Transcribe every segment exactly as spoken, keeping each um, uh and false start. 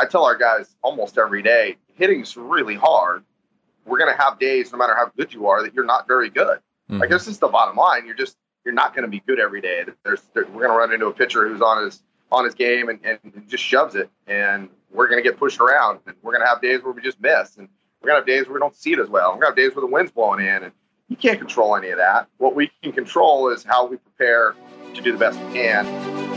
I tell our guys almost every day, hitting's really hard. We're going to have days, no matter how good you are, that you're not very good. Mm-hmm. Like, this is the bottom line. You're just, you're not going to be good every day. There's, there, we're going to run into a pitcher who's on his, on his game and, and just shoves it. And we're going to get pushed around. And we're going to have days where we just miss. And we're going to have days where we don't see it as well. We're going to have days where the wind's blowing in. And you can't control any of that. What we can control is how we prepare to do the best we can.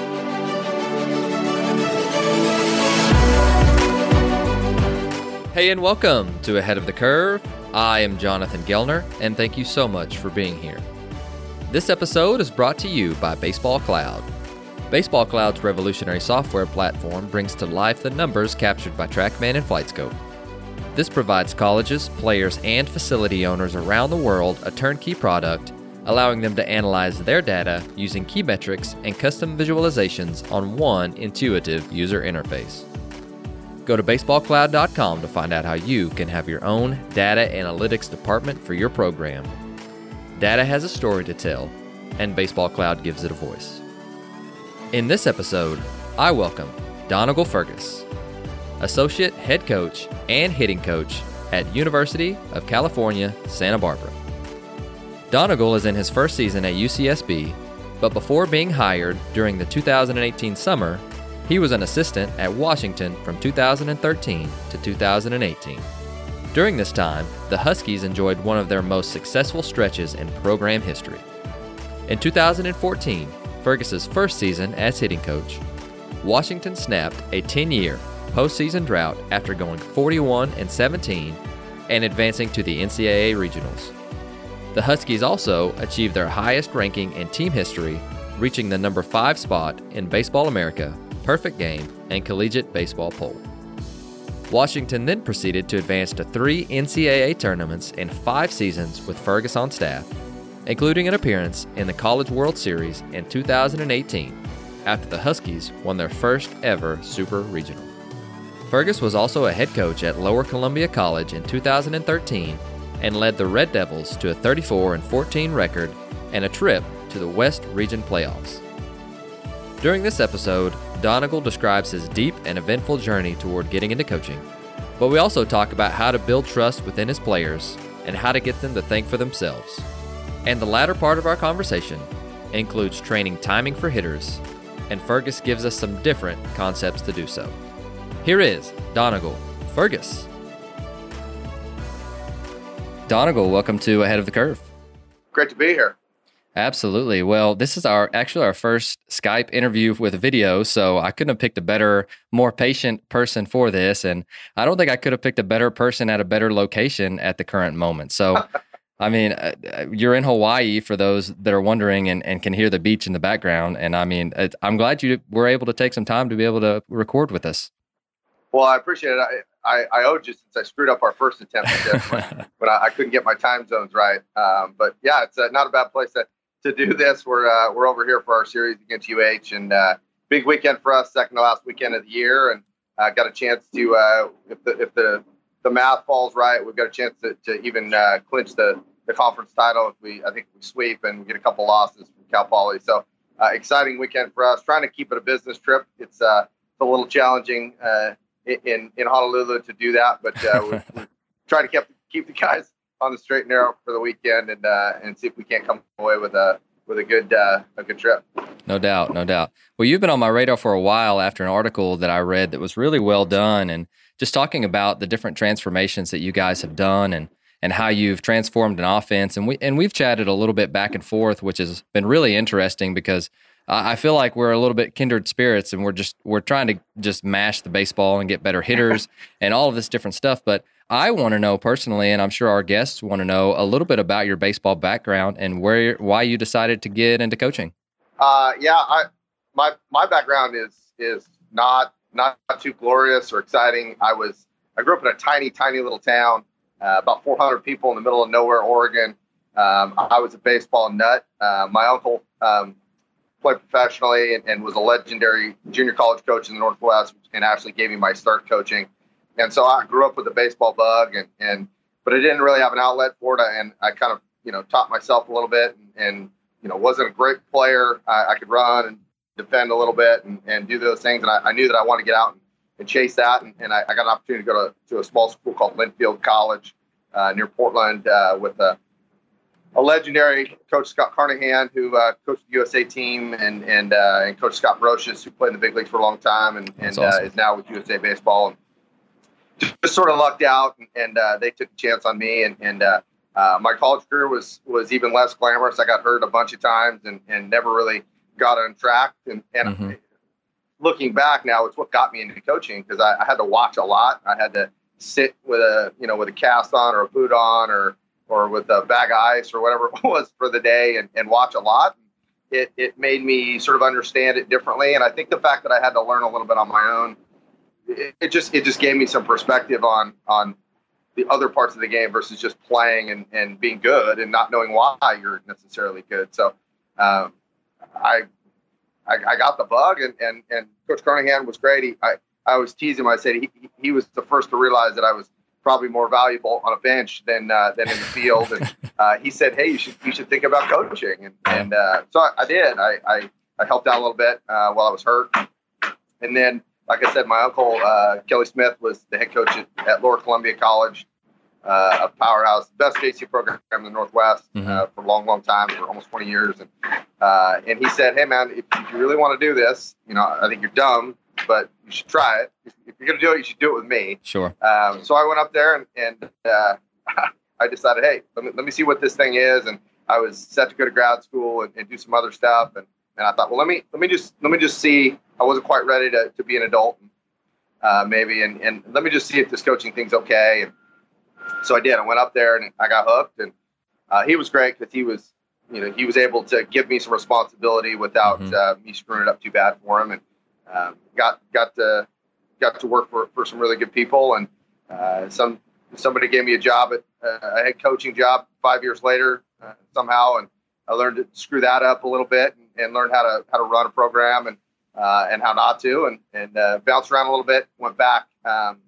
Hey, and welcome to Ahead of the Curve. I am Jonathan Gellner, and thank you so much for being here. This episode is brought to you by Baseball Cloud. Baseball Cloud's revolutionary software platform brings to life the numbers captured by TrackMan and FlightScope. This provides colleges, players, and facility owners around the world a turnkey product, allowing them to analyze their data using key metrics and custom visualizations on one intuitive user interface. Go to baseball cloud dot com to find out how you can have your own data analytics department for your program. Data has a story to tell, and Baseball Cloud gives it a voice. In this episode, I welcome Donegal Fergus, Associate Head Coach and Hitting Coach at University of California, Santa Barbara. Donegal is in his first season at U C S B, but before being hired during the two thousand eighteen summer, he was an assistant at Washington from two thousand thirteen to two thousand eighteen. During this time, the Huskies enjoyed one of their most successful stretches in program history. In two thousand fourteen, Fergus's first season as hitting coach, Washington snapped a ten-year postseason drought after going forty-one and seventeen and advancing to the N C double A regionals. The Huskies also achieved their highest ranking in team history, reaching the number five spot in Baseball America, Perfect Game, and Collegiate Baseball poll. Washington then proceeded to advance to three N C double A tournaments in five seasons with Fergus on staff, including an appearance in the College World Series in two thousand eighteen, after the Huskies won their first ever Super Regional. Fergus was also a head coach at Lower Columbia College in two thousand thirteen and led the Red Devils to a thirty-four and fourteen record and a trip to the West Region playoffs. During this episode, Donegal describes his deep and eventful journey toward getting into coaching, but we also talk about how to build trust within his players and how to get them to think for themselves. And the latter part of our conversation includes training timing for hitters, and Fergus gives us some different concepts to do so. Here is Donegal Fergus. Donegal, welcome to Ahead of the Curve. Great to be here. Absolutely. Well, this is our actually our first Skype interview with video, so I couldn't have picked a better, more patient person for this, and I don't think I could have picked a better person at a better location at the current moment. So, I mean, uh, you're in Hawaii for those that are wondering and, and can hear the beach in the background, and I mean, it, I'm glad you were able to take some time to be able to record with us. Well, I appreciate it. I, I, I owed you since I screwed up our first attempt at this, when, when I, I couldn't get my time zones right. Um, but yeah, it's uh, not a bad place to to do this. We're uh, we're over here for our series against U H, and uh, big weekend for us, second to last weekend of the year, and uh, got a chance to uh, if the if the the math falls right, we've got a chance to, to even uh, clinch the, the conference title if we I think if we sweep and we get a couple losses from Cal Poly. So uh, exciting weekend for us. Trying to keep it a business trip. It's uh it's a little challenging uh, in in Honolulu to do that, but uh, we, we try to keep keep the guys on the straight and narrow for the weekend, and uh, and see if we can't come away with a with a good uh, a good trip. No doubt, no doubt. Well, you've been on my radar for a while after an article that I read that was really well done, and just talking about the different transformations that you guys have done, and and how you've transformed an offense, and we and we've chatted a little bit back and forth, which has been really interesting because uh, I feel like we're a little bit kindred spirits, and we're just we're trying to just mash the baseball and get better hitters and all of this different stuff, but I want to know personally, and I'm sure our guests want to know a little bit about your baseball background and where, why you decided to get into coaching. Uh, yeah, I, my my background is is not not too glorious or exciting. I was I grew up in a tiny tiny little town, uh, about four hundred people in the middle of nowhere, Oregon. Um, I was a baseball nut. Uh, my uncle um, played professionally and, and was a legendary junior college coach in the Northwest, and actually gave me my start coaching. And so I grew up with the baseball bug, and, and but I didn't really have an outlet for it. And I kind of, you know, taught myself a little bit, and, and you know, wasn't a great player. I, I could run and defend a little bit and, and do those things. And I, I knew that I wanted to get out and, and chase that. And, and I, I got an opportunity to go to, to a small school called Linfield College uh, near Portland uh, with a, a legendary coach, Scott Carnahan, who uh, coached the U S A team, and and uh, and Coach Scott Brocious, who played in the big leagues for a long time, and, and awesome. uh, is now with U S A Baseball. And just sort of lucked out, and, and uh, they took a chance on me. And, and uh, uh, my college career was was even less glamorous. I got hurt a bunch of times and, and never really got on track. And, and mm-hmm. looking back now, it's what got me into coaching, because I, I had to watch a lot. I had to sit with a you know with a cast on or a boot on or or with a bag of ice or whatever it was for the day, and, and watch a lot. It it made me sort of understand it differently. And I think the fact that I had to learn a little bit on my own, it, it just it just gave me some perspective on on the other parts of the game versus just playing and, and being good and not knowing why you're necessarily good. So um, I, I I got the bug, and, and, and Coach Carnahan was great. He, I, I always tease him. I said he, he was the first to realize that I was probably more valuable on a bench than uh, than in the field. And uh, he said, "Hey, you should you should think about coaching." And and uh, so I, I did. I, I I helped out a little bit uh, while I was hurt. And then, like I said, my uncle uh, Kelly Smith was the head coach at, at Lower Columbia College, uh, a powerhouse, best J C program in the Northwest mm-hmm. uh, for a long, long time, for almost twenty years. And uh, and he said, "Hey, man, if, if you really want to do this, you know, I think you're dumb, but you should try it. If you're going to do it, you should do it with me." Sure. Um, so I went up there and, and uh, I decided, hey, let me, let me see what this thing is. And I was set to go to grad school and, and do some other stuff. And, and I thought, well, let me, let me just, let me just see. I wasn't quite ready to, to be an adult, uh, maybe. And, and let me just see if this coaching thing's okay. And so I did. I went up there and I got hooked, and uh, he was great because he was, you know, he was able to give me some responsibility without mm-hmm. uh, me screwing it up too bad for him. And um, got, got to, got to work for, for some really good people. And uh, some somebody gave me a job at uh, a head coaching job five years later uh, somehow, and I learned to screw that up a little bit and, and learned how to how to run a program and uh, and how not to, and and uh, bounced around a little bit. Went back um,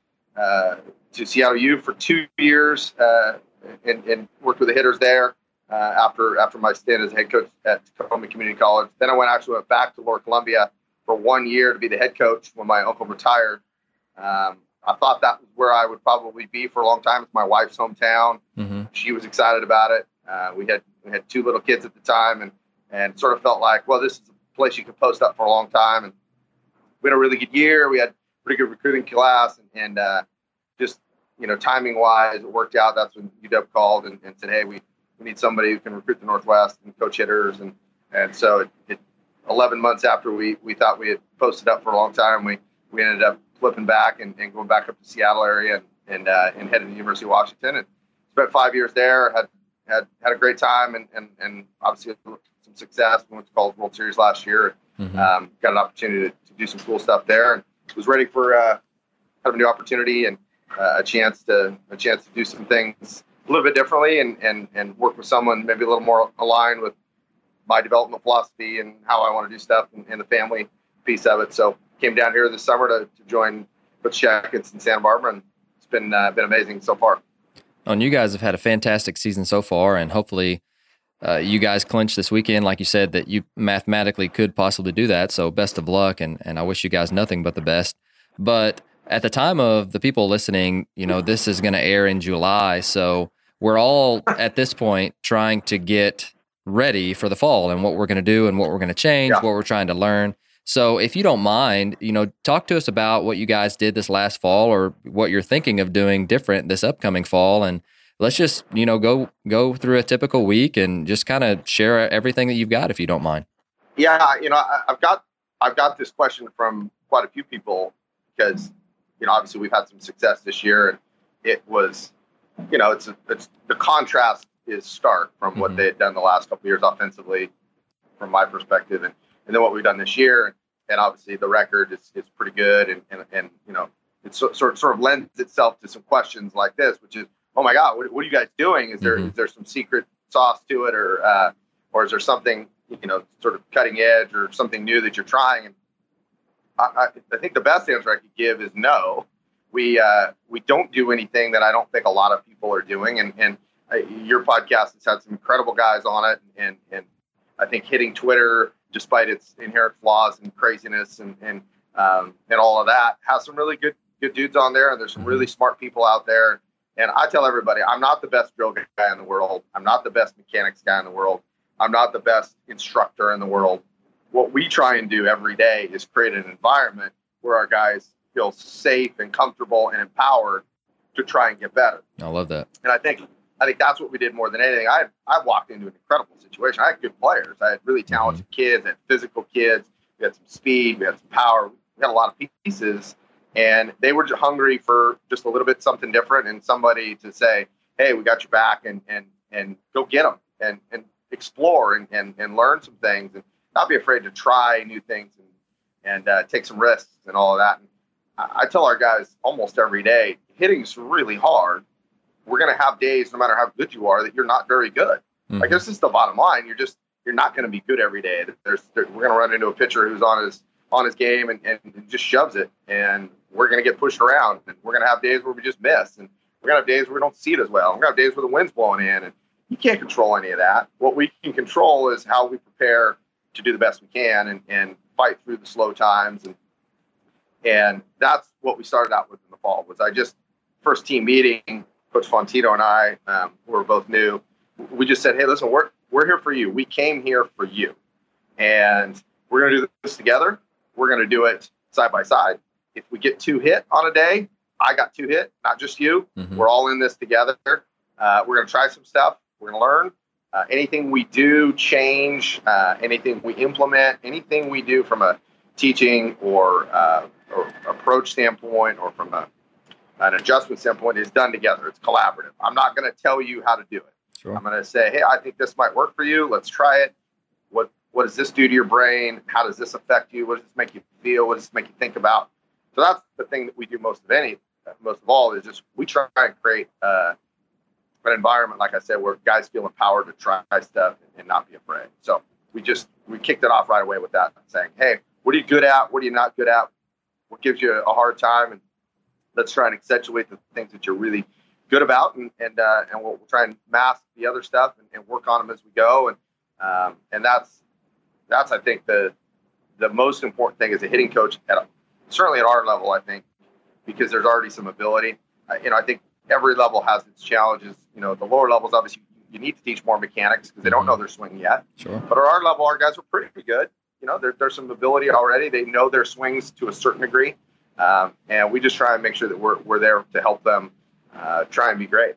uh, to Seattle U for two years uh, and, and worked with the hitters there uh, after after my stint as head coach at Tacoma Community College. Then I went actually went back to Lower Columbia for one year to be the head coach when my uncle retired. Um, I thought that was where I would probably be for a long time. It's my wife's hometown. Mm-hmm. She was excited about it. Uh, we had we had two little kids at the time, and and sort of felt like, well, this is a place you could post up for a long time. And we had a really good year. We had a pretty good recruiting class, and, and uh, just you know, timing wise, it worked out. That's when U W called and, and said, hey, we, we need somebody who can recruit the Northwest and coach hitters, and and so it. it eleven months after we, we thought we had posted up for a long time, we, we ended up flipping back and, and going back up to Seattle area and and, uh, and headed to the University of Washington, and spent five years there. Had had had a great time, and and, and obviously some success. We went to College World Series last year. Mm-hmm. Um, got an opportunity to, to do some cool stuff there, and was ready for uh, kind of a new opportunity and uh, a chance to a chance to do some things a little bit differently, and and and work with someone maybe a little more aligned with my development philosophy and how I want to do stuff, and, and the family piece of it. So came down here this summer to, to join Coach Jackets in Santa Barbara, and it's been uh, been amazing so far. Oh, and you guys have had a fantastic season so far, and hopefully uh, you guys clinch this weekend. Like you said, that you mathematically could possibly do that. So best of luck, and, and I wish you guys nothing but the best. But at the time of the people listening, you know, this is going to air in July, so we're all at this point trying to get ready for the fall and what we're going to do and what we're going to change, yeah. what we're trying to learn. So if you don't mind, you know, talk to us about what you guys did this last fall, or what you're thinking of doing different this upcoming fall. And let's just, you know, go, go through a typical week and just kind of share everything that you've got, if you don't mind. Yeah. You know, I, I've got, I've got this question from quite a few people because, you know, obviously we've had some success this year, and it was, you know, it's, a, it's the contrast is stark from mm-hmm. what they had done the last couple of years offensively, from my perspective, and, and then what we've done this year. And obviously the record is, is pretty good. And, and, and you know, it so, sort, sort of lends itself to some questions like this, which is, oh my God, what, what are you guys doing? Is there, mm-hmm. is there some secret sauce to it, or, uh, or is there something, you know, sort of cutting edge or something new that you're trying? And I, I, I think the best answer I could give is no. We, uh, we don't do anything that I don't think a lot of people are doing. And, and, Uh, your podcast has had some incredible guys on it, and, and I think hitting Twitter, despite its inherent flaws and craziness, and, and um, and all of that, has some really good good dudes on there, and there's some really smart people out there. And I tell everybody, I'm not the best drill guy in the world. I'm not the best mechanics guy in the world. I'm not the best instructor in the world. What we try and do every day is create an environment where our guys feel safe and comfortable and empowered to try and get better. I love that. And I think I think that's what we did more than anything. I I walked into an incredible situation. I had good players. I had really talented mm-hmm. kids. I had physical kids. We had some speed. We had some power. We had a lot of pieces. And they were just hungry for just a little bit something different and somebody to say, hey, we got your back, and and and go get them and, and explore and, and, and learn some things and not be afraid to try new things and, and uh, take some risks and all of that. And I, I tell our guys almost every day, hitting's really hard. We're going to have days, no matter how good you are, that you're not very good. Mm-hmm. Like, this is the bottom line. You're just, you're not going to be good every day. There's, there, we're going to run into a pitcher who's on his, on his game and, and just shoves it. And we're going to get pushed around, and we're going to have days where we just miss. And we're going to have days where we don't see it as well. We're going to have days where the wind's blowing in, and you can't control any of that. What we can control is how we prepare to do the best we can and, and fight through the slow times. And, and that's what we started out with in the fall. Was I just first team meeting, Coach Fontino and I, um, who were both new, we just said, hey, listen, we're, we're here for you. We came here for you, and we're going to do this together. We're going to do it side by side. If we get two hit on a day, I got two hit, not just you. Mm-hmm. We're all in this together. Uh, we're going to try some stuff. We're going to learn. Uh, anything we do, change, uh, anything we implement, anything we do from a teaching or, uh, or approach standpoint or from a, an adjustment standpoint is done together. It's collaborative. I'm not going to tell you how to do it. Sure. I'm going to say, hey, I think this might work for you. Let's try it. What What does this do to your brain? How does this affect you? What does this make you feel? What does this make you think about? So that's the thing that we do most of any, most of all, is just we try and create uh, an environment, like I said, where guys feel empowered to try stuff and not be afraid. So we just we kicked it off right away with that, saying, hey, what are you good at? What are you not good at? What gives you a hard time? And let's try and accentuate the things that you're really good about, and and uh, and we'll, we'll try and mask the other stuff and, and work on them as we go. And um, and that's that's I think the the most important thing as a hitting coach at a, certainly at our level, I think, because there's already some ability. Uh, you know, I think every level has its challenges. You know, the lower levels, obviously, you need to teach more mechanics because they don't know their swing yet. Sure. But at our level, our guys are pretty good. You know, there, there's some ability already. They know their swings to a certain degree. Um, and we just try and make sure that we're we're there to help them uh, try and be great.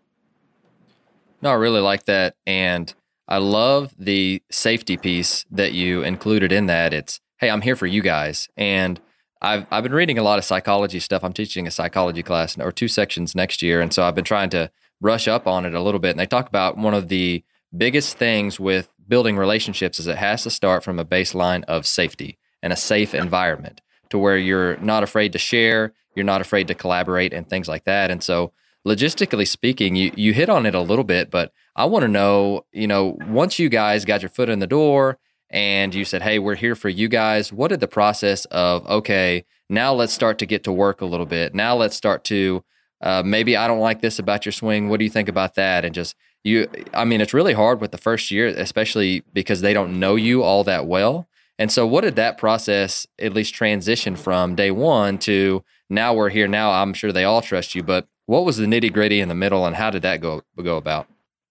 No, I really like that. And I love the safety piece that you included in that. It's, hey, I'm here for you guys. And I've I've been reading a lot of psychology stuff. I'm teaching a psychology class or two sections next year. And so I've been trying to brush up on it a little bit. And they talk about one of the biggest things with building relationships is it has to start from a baseline of safety and a safe environment to where you're not afraid to share, you're not afraid to collaborate and things like that. And so logistically speaking, you, you hit on it a little bit, but I want to know, you know, once you guys got your foot in the door and you said, hey, we're here for you guys, what did the process of, okay, now let's start to get to work a little bit. Now let's start to, uh, maybe I don't like this about your swing. What do you think about that? And just, you, I mean, it's really hard with the first year, especially because they don't know you all that well. And so what did that process at least transition from day one to now we're here now? I'm sure they all trust you, but what was the nitty gritty in the middle and how did that go, go about?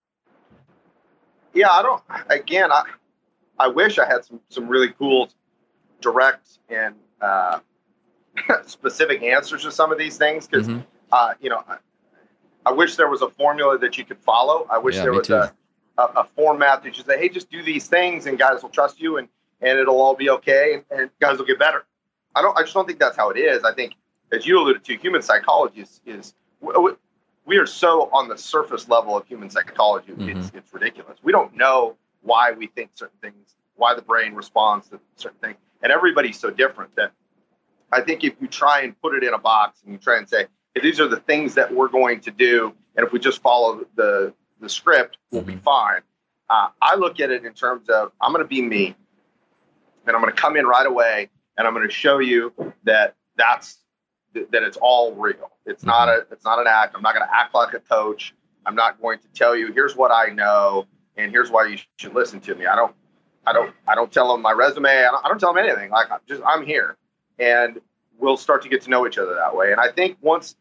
Yeah, I don't, again, I, I wish I had some, some really cool, direct and uh, specific answers to some of these things. Cause mm-hmm. uh, you know, I, I wish there was a formula that you could follow. I wish yeah, there was a, a, a format that you say, hey, just do these things and guys will trust you and, and it'll all be okay and, and guys will get better. I don't, I just don't think that's how it is. I think, as you alluded to, human psychology is, is we are so on the surface level of human psychology. Mm-hmm. It's, it's ridiculous. We don't know why we think certain things, why the brain responds to certain things. And everybody's so different that I think if you try and put it in a box and you try and say, hey, these are the things that we're going to do, and if we just follow the, the script, we'll mm-hmm. be fine. Uh, I look at it in terms of, I'm going to be me, and I'm going to come in right away, and I'm going to show you that that's, that it's all real. It's not a, it's not an act. I'm not going to act like a coach. I'm not going to tell you, here's what I know, and here's why you should listen to me. I don't, I don't, I don't tell them my resume. I don't, I don't tell them anything. Like, I'm just, I'm here. And we'll start to get to know each other that way. And I think once,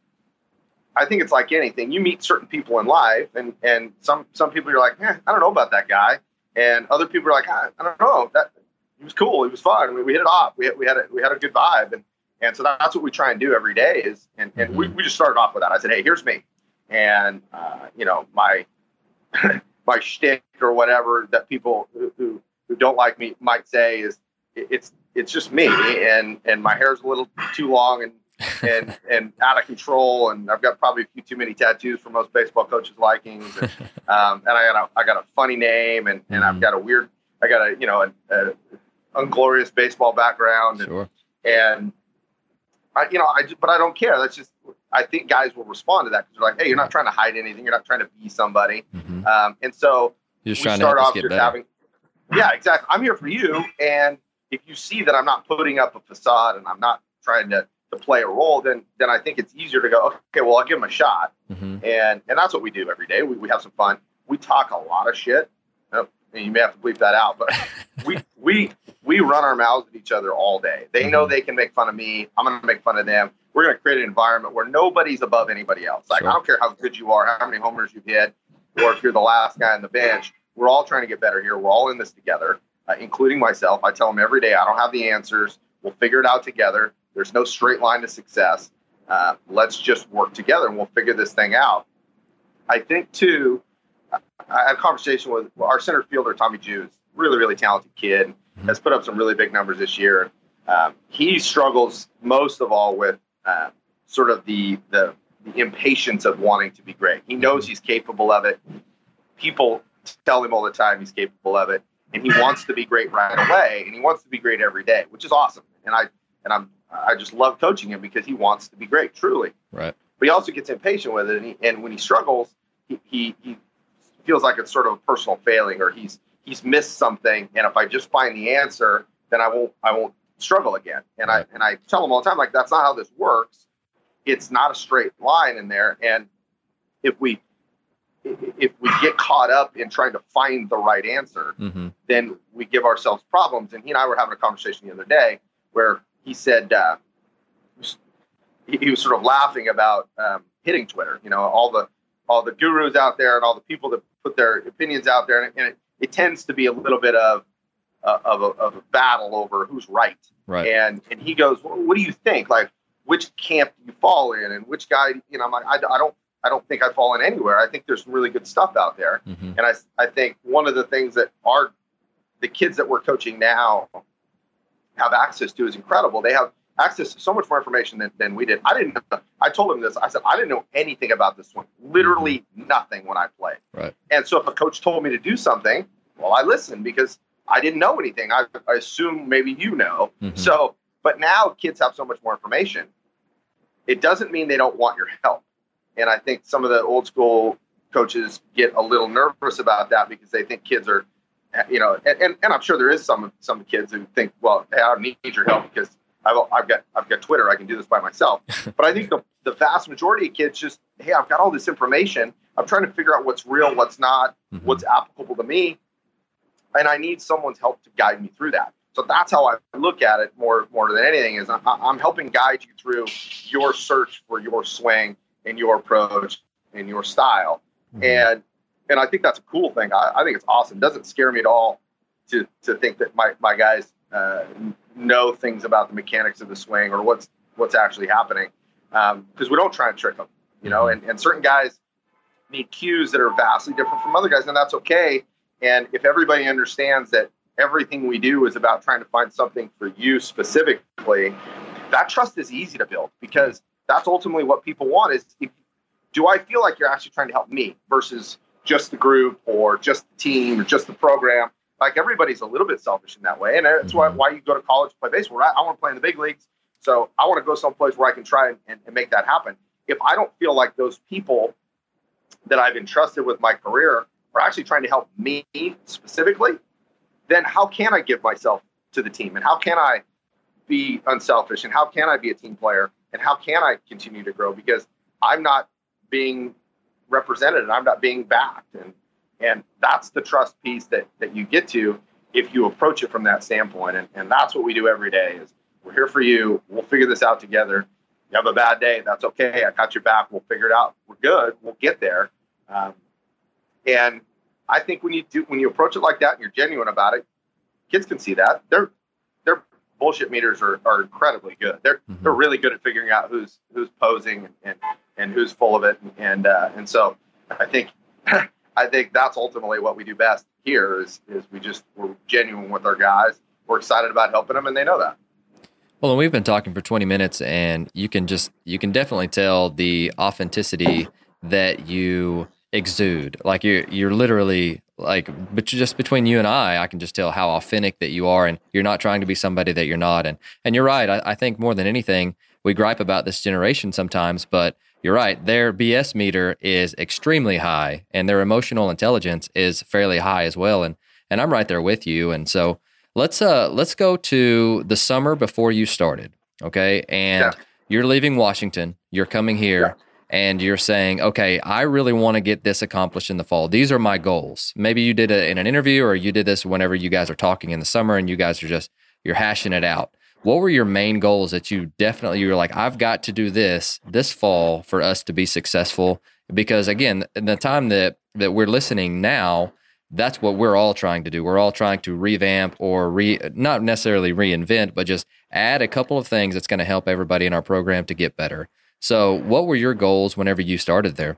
I think it's like anything. You meet certain people in life, and, and some, some people you're like, eh, I don't know about that guy. And other people are like, I, I don't know, that he was cool. He was fun. We, we hit it off. We had, we had a, we had a good vibe. And, and so that's what we try and do every day is, and, and mm-hmm. we, we just started off with that. I said, hey, here's me. And, uh, you know, my, my shtick or whatever that people who, who, who don't like me might say is it's, it's just me. And, and my hair's a little too long and, and, and out of control. And I've got probably a few too many tattoos for most baseball coaches' likings. And, um, and I got a, I got a funny name, and, and I've got a weird, I got a, you know, a, a unglorious baseball background. And, sure. and I, you know, I just, but I don't care. That's just, I think guys will respond to that because they're like, hey, you're not trying to hide anything. You're not trying to be somebody. Mm-hmm. Um, and so you're just we trying start to help off us get just better. having, yeah, exactly. I'm here for you. And if you see that I'm not putting up a facade and I'm not trying to, to play a role, then, then I think it's easier to go, okay, well, I'll give him a shot. Mm-hmm. And, and that's what we do every day. We, we have some fun. We talk a lot of shit. You may have to bleep that out, but we, we, we run our mouths at each other all day. They mm-hmm. know they can make fun of me. I'm going to make fun of them. We're going to create an environment where nobody's above anybody else. Like, sure. I don't care how good you are, how many homers you've hit, or if you're the last guy on the bench. We're all trying to get better here. We're all in this together, uh, including myself. I tell them every day, I don't have the answers. We'll figure it out together. There's no straight line to success. Uh, let's just work together and we'll figure this thing out. I think, too, I had a conversation with our center fielder, Tommy Jews, really, really talented kid, mm-hmm. has put up some really big numbers this year. Um, he struggles most of all with uh, sort of the, the the impatience of wanting to be great. He knows he's capable of it. People tell him all the time he's capable of it, and he wants to be great right away, and he wants to be great every day, which is awesome. And I and I'm I just love coaching him because he wants to be great, truly. Right. But he also gets impatient with it, and, he, and when he struggles, he, he he feels like it's sort of a personal failing, or he's he's missed something. And if I just find the answer, then I won't I won't struggle again. And right. I and I tell him all the time, like, that's not how this works. It's not a straight line in there. And if we if we get caught up in trying to find the right answer, mm-hmm. then we give ourselves problems. And he and I were having a conversation the other day where he said uh, he, he was sort of laughing about um, hitting Twitter. You know, all the all the gurus out there and all the people that put their opinions out there, and, and it, it tends to be a little bit of uh, of, a, of a battle over who's right. Right. And and he goes, well, what do you think? Like, which camp do you fall in, and which guy? You know, I'm like, I, I don't. I don't think I fall in anywhere. I think there's some really good stuff out there. Mm-hmm. And I, I think one of the things that our, the kids that we're coaching now have access to is incredible. They have access to so much more information than, than we did. I didn't know. I told them this. I said, I didn't know anything about this one. Literally nothing when I played. Right. And so if a coach told me to do something, well, I listened because I didn't know anything. I, I assume maybe you know. Mm-hmm. So, but now kids have so much more information. It doesn't mean they don't want your help. And I think some of the old school coaches get a little nervous about that because they think kids are, you know, and, and, and I'm sure there is some some kids who think, well, hey, I don't need your help because I've, I've got I've got Twitter. I can do this by myself. But I think the, the vast majority of kids just, hey, I've got all this information. I'm trying to figure out what's real, what's not, mm-hmm. what's applicable to me. And I need someone's help to guide me through that. So that's how I look at it more, more than anything is I'm, I'm helping guide you through your search for your swing and your approach and your style. Mm-hmm. And, and I think that's a cool thing. I, I think it's awesome. It doesn't scare me at all to, to think that my, my guys uh, know things about the mechanics of the swing or what's, what's actually happening. Um, cause we don't try and trick them, you know, and, and certain guys need cues that are vastly different from other guys, and that's okay. And if everybody understands that everything we do is about trying to find something for you specifically, that trust is easy to build because that's ultimately what people want is, if, do I feel like you're actually trying to help me versus just the group or just the team or just the program? Like everybody's a little bit selfish in that way. And that's why, why you go to college to play baseball, right? I want to play in the big leagues. So I want to go someplace where I can try and, and, and make that happen. If I don't feel like those people that I've entrusted with my career are actually trying to help me specifically, then how can I give myself to the team? And how can I be unselfish? And how can I be a team player? And how can I continue to grow? Because I'm not being represented and I'm not being backed. And and that's the trust piece that that you get to if you approach it from that standpoint. And, and that's what we do every day is We're here for you. We'll figure this out together. You have a bad day. That's okay. I got your back. We'll figure it out. We're good. We'll get there. Um, and I think when you do, when you approach it like that and you're genuine about it, kids can see that. Their their bullshit meters are, are incredibly good. They're mm-hmm. they're really good at figuring out who's who's posing and and, and who's full of it. And uh, and so I think I think that's ultimately what we do best here is is we just we're genuine with our guys. We're excited about helping them, and they know that. Well, and we've been talking for twenty minutes, and you can just you can definitely tell the authenticity that you exude. Like you're you're literally like, but just between you and I, I can just tell how authentic that you are, and you're not trying to be somebody that you're not. And and you're right. I, I think more than anything, we gripe about this generation sometimes, but you're right. Their B S meter is extremely high, and their emotional intelligence is fairly high as well. And and I'm right there with you. And so let's uh let's go to the summer before you started, okay? And yeah. You're leaving Washington. You're coming here. Yeah. And you're saying, okay, I really want to get this accomplished in the fall. These are my goals. Maybe you did it in an interview, or you did this whenever you guys are talking in the summer and you guys are just, you're hashing it out. What were your main goals that you definitely, you were like, I've got to do this this fall for us to be successful? Because again, in the time that, that we're listening now, that's what we're all trying to do. We're all trying to revamp or re, not necessarily reinvent, but just add a couple of things that's going to help everybody in our program to get better. So what were your goals whenever you started there?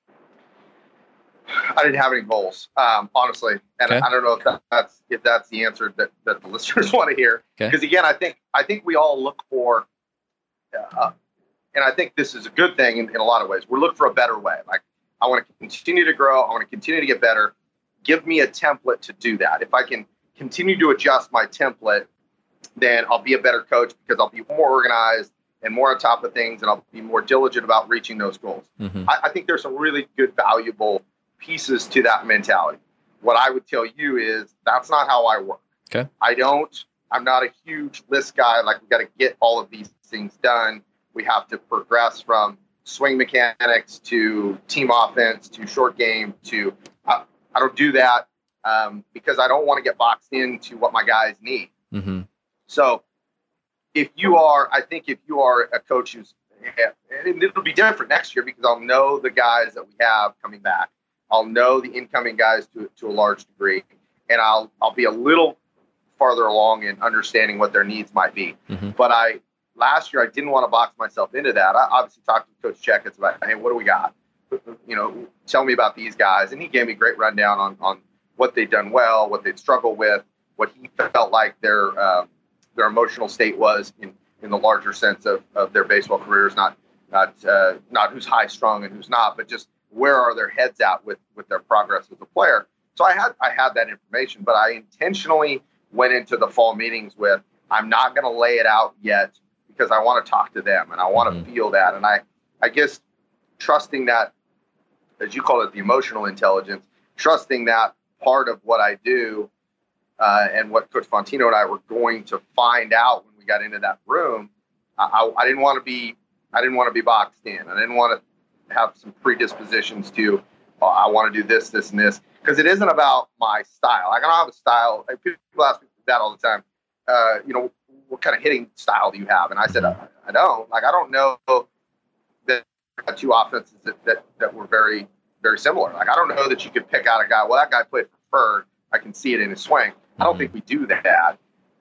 I didn't have any goals, um, honestly. And okay. I don't know if that, that's if that's the answer that, that the listeners want to hear. Because okay. again, I think I think we all look for, uh, and I think this is a good thing in, in a lot of ways. We're looking for a better way. Like, I want to continue to grow. I want to continue to get better. Give me a template to do that. If I can continue to adjust my template, then I'll be a better coach because I'll be more organized and more on top of things, and I'll be more diligent about reaching those goals. Mm-hmm. I, I think there's some really good, valuable pieces to that mentality. What I would tell you is that's not how I work. Okay. I don't, I'm not a huge list guy. Like, we got to get all of these things done. We have to progress from swing mechanics to team offense to short game to, I, I don't do that um, because I don't want to get boxed into what my guys need. Mm-hmm. So, if you are, I think if you are a coach who's, and it'll be different next year because I'll know the guys that we have coming back. I'll know the incoming guys to to a large degree, and I'll I'll be a little farther along in understanding what their needs might be. Mm-hmm. But I last year I didn't want to box myself into that. I obviously talked to Coach Checketts about, hey, what do we got? You know, tell me about these guys, and he gave me a great rundown on on what they'd done well, what they'd struggled with, what he felt like their uh, their emotional state was in, in the larger sense of, of their baseball careers, not not uh, not who's high strung and who's not, but just where are their heads at with, with their progress as a player. So I had I had that information, but I intentionally went into the fall meetings with, I'm not going to lay it out yet because I want to talk to them and I want to mm-hmm. feel that. And I, I guess trusting that, as you call it, the emotional intelligence, trusting that part of what I do Uh, and what Coach Fontino and I were going to find out when we got into that room, I, I, I didn't want to be, I didn't want to be boxed in. I didn't want to have some predispositions to, oh, I want to do this, this, and this, because it isn't about my style. Like, I don't have a style. Like, people ask me that all the time. Uh, you know, what kind of hitting style do you have? And I said, I, I don't. Like, I don't know that I had two offenses that, that that were very, very similar. Like, I don't know that you could pick out a guy. Well, that guy played for Ferd. I can see it in his swing. I don't think we do that.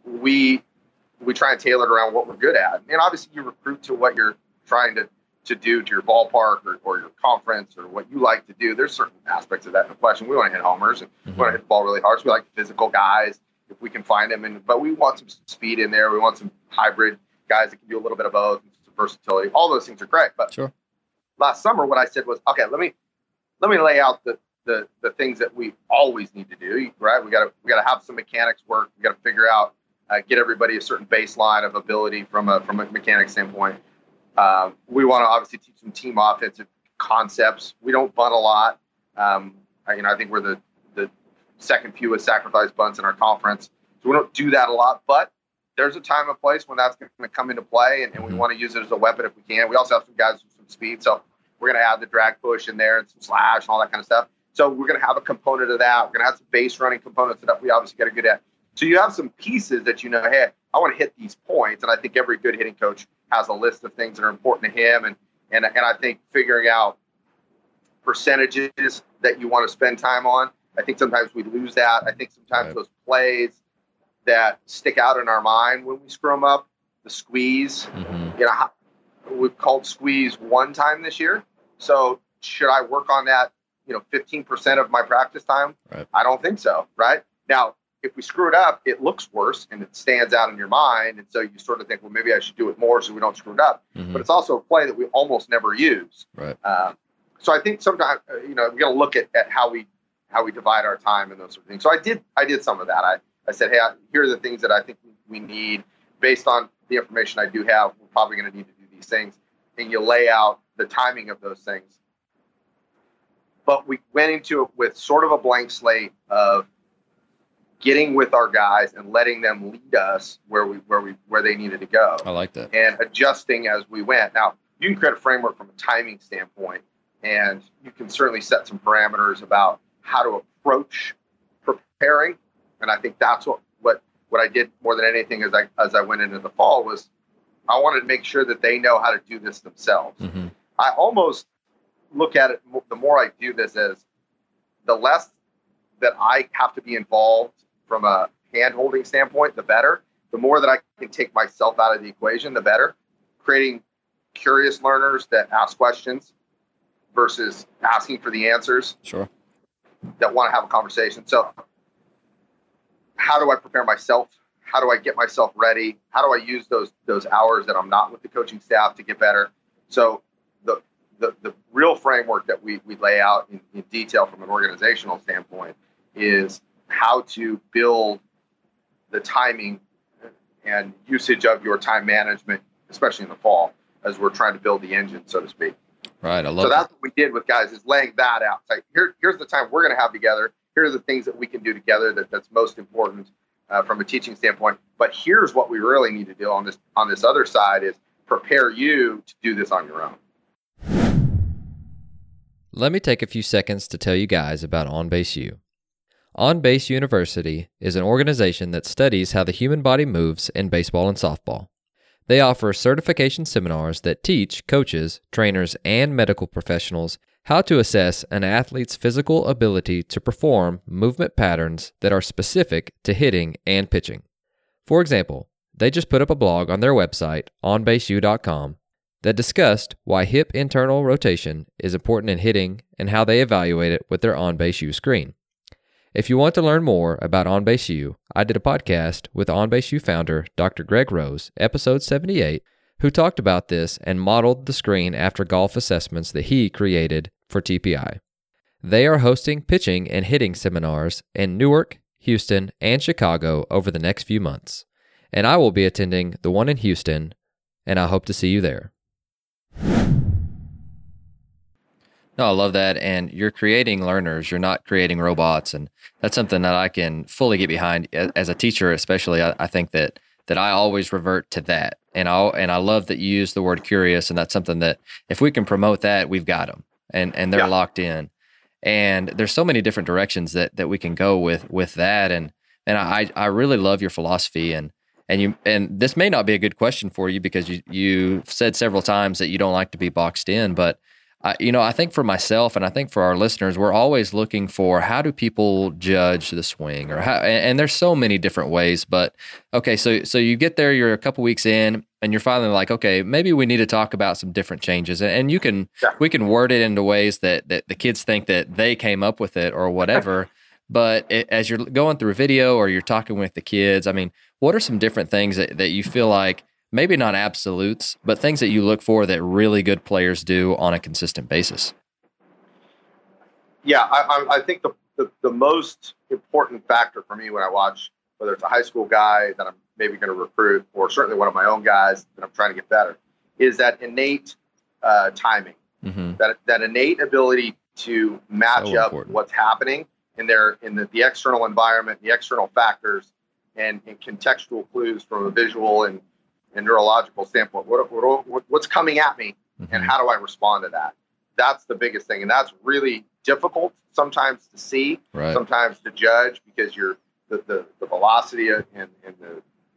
We we try and tailor it around what we're good at. And obviously you recruit to what you're trying to, to do to your ballpark or, or your conference or what you like to do. There's certain aspects of that in the question. We want to hit homers and mm-hmm. we want to hit the ball really hard. So we like physical guys if we can find them. And but we want some speed in there. We want some hybrid guys that can do a little bit of both, some versatility. All those things are great. But sure. Last summer what I said was, okay, let me let me lay out the the the things that we always need to do, right? We got to we got to have some mechanics work. We got to figure out, uh, get everybody a certain baseline of ability from a from a mechanics standpoint. Um, we want to obviously teach some team offensive concepts. We don't bunt a lot. Um, I, you know, I think we're the the second fewest sacrifice bunts in our conference, so we don't do that a lot. But there's a time and place when that's going to come into play, and, and we want to use it as a weapon if we can. We also have some guys with some speed, so we're going to add the drag push in there and some slash and all that kind of stuff. So we're going to have a component of that. We're going to have some base running components that we obviously got to get at. So you have some pieces that you know, hey, I want to hit these points. And I think every good hitting coach has a list of things that are important to him. And, and, and I think figuring out percentages that you want to spend time on, I think sometimes we lose that. I think sometimes right. those plays that stick out in our mind when we screw them up, the squeeze, mm-hmm. you know, we've called squeeze one time this year. So should I work on that, you know, fifteen percent of my practice time? Right. I don't think so. Right now, if we screw it up, it looks worse and it stands out in your mind. And so you sort of think, well, maybe I should do it more so we don't screw it up. Mm-hmm. But it's also a play that we almost never use. Right. Um, so I think sometimes, uh, you know, we got to look at, at how we, how we divide our time and those sort of things. So I did, I did some of that. I, I said, hey, I, here are the things that I think we need based on the information I do have. We're probably going to need to do these things. And you lay out the timing of those things. But we went into it with sort of a blank slate of getting with our guys and letting them lead us where we where we where they needed to go. I like that. And adjusting as we went. Now, you can create a framework from a timing standpoint, and you can certainly set some parameters about how to approach preparing. And I think that's what what, what I did more than anything as I as I went into the fall was I wanted to make sure that they know how to do this themselves. Mm-hmm. I almost look at it, the more I do this, as the less that I have to be involved from a hand-holding standpoint, the better. The more that I can take myself out of the equation, the better. Creating curious learners that ask questions versus asking for the answers. Sure. That want to have a conversation. So how do I prepare myself? How do I get myself ready? How do I use those those hours that I'm not with the coaching staff to get better? So the the, the real framework that we, we lay out in, in detail from an organizational standpoint is how to build the timing and usage of your time management, especially in the fall, as we're trying to build the engine, so to speak. Right. I love so that's that. What we did with guys is laying that out. It's like, here, here's the time we're going to have together. Here are the things that we can do together that, that's most important uh, from a teaching standpoint. But here's what we really need to do on this on this other side is prepare you to do this on your own. Let me take a few seconds to tell you guys about OnBase U. OnBase University is an organization that studies how the human body moves in baseball and softball. They offer certification seminars that teach coaches, trainers, and medical professionals how to assess an athlete's physical ability to perform movement patterns that are specific to hitting and pitching. For example, they just put up a blog on their website, on base u dot com, that discussed why hip internal rotation is important in hitting and how they evaluate it with their OnBase U screen. If you want to learn more about OnBase U, I did a podcast with OnBase U founder Doctor Greg Rose, episode seventy-eight, who talked about this and modeled the screen after golf assessments that he created for T P I. They are hosting pitching and hitting seminars in Newark, Houston, and Chicago over the next few months, and I will be attending the one in Houston, and I hope to see you there. No, I love that. And you're creating learners. You're not creating robots. And that's something that I can fully get behind. As a teacher, especially, I, I think that that I always revert to that. And I and I love that you use the word curious. And that's something that if we can promote that, we've got them. And and they're yeah. locked in. And there's so many different directions that that we can go with with that. And and I I really love your philosophy. And and you and this may not be a good question for you because you you said several times that you don't like to be boxed in, but I, you know, I think for myself and I think for our listeners, we're always looking for how do people judge the swing or how, and, and there's so many different ways, but okay, so, so you get there, you're a couple weeks in and you're finally like, okay, maybe we need to talk about some different changes and, and you can, yeah. we can word it into ways that, that the kids think that they came up with it or whatever. But it, as you're going through video or you're talking with the kids, I mean, what are some different things that, that you feel like, maybe not absolutes, but things that you look for that really good players do on a consistent basis? Yeah, I, I think the, the, the most important factor for me when I watch, whether it's a high school guy that I'm maybe going to recruit or certainly one of my own guys that I'm trying to get better, is that innate uh, timing, mm-hmm. that that innate ability to match so up important. What's happening in their in the, the external environment, the external factors, and, and contextual clues from a visual and and neurological standpoint. What, what, what's coming at me mm-hmm. and how do I respond to that? That's the biggest thing. And that's really difficult sometimes to see, right. sometimes to judge because you're the, the, the velocity and, and the,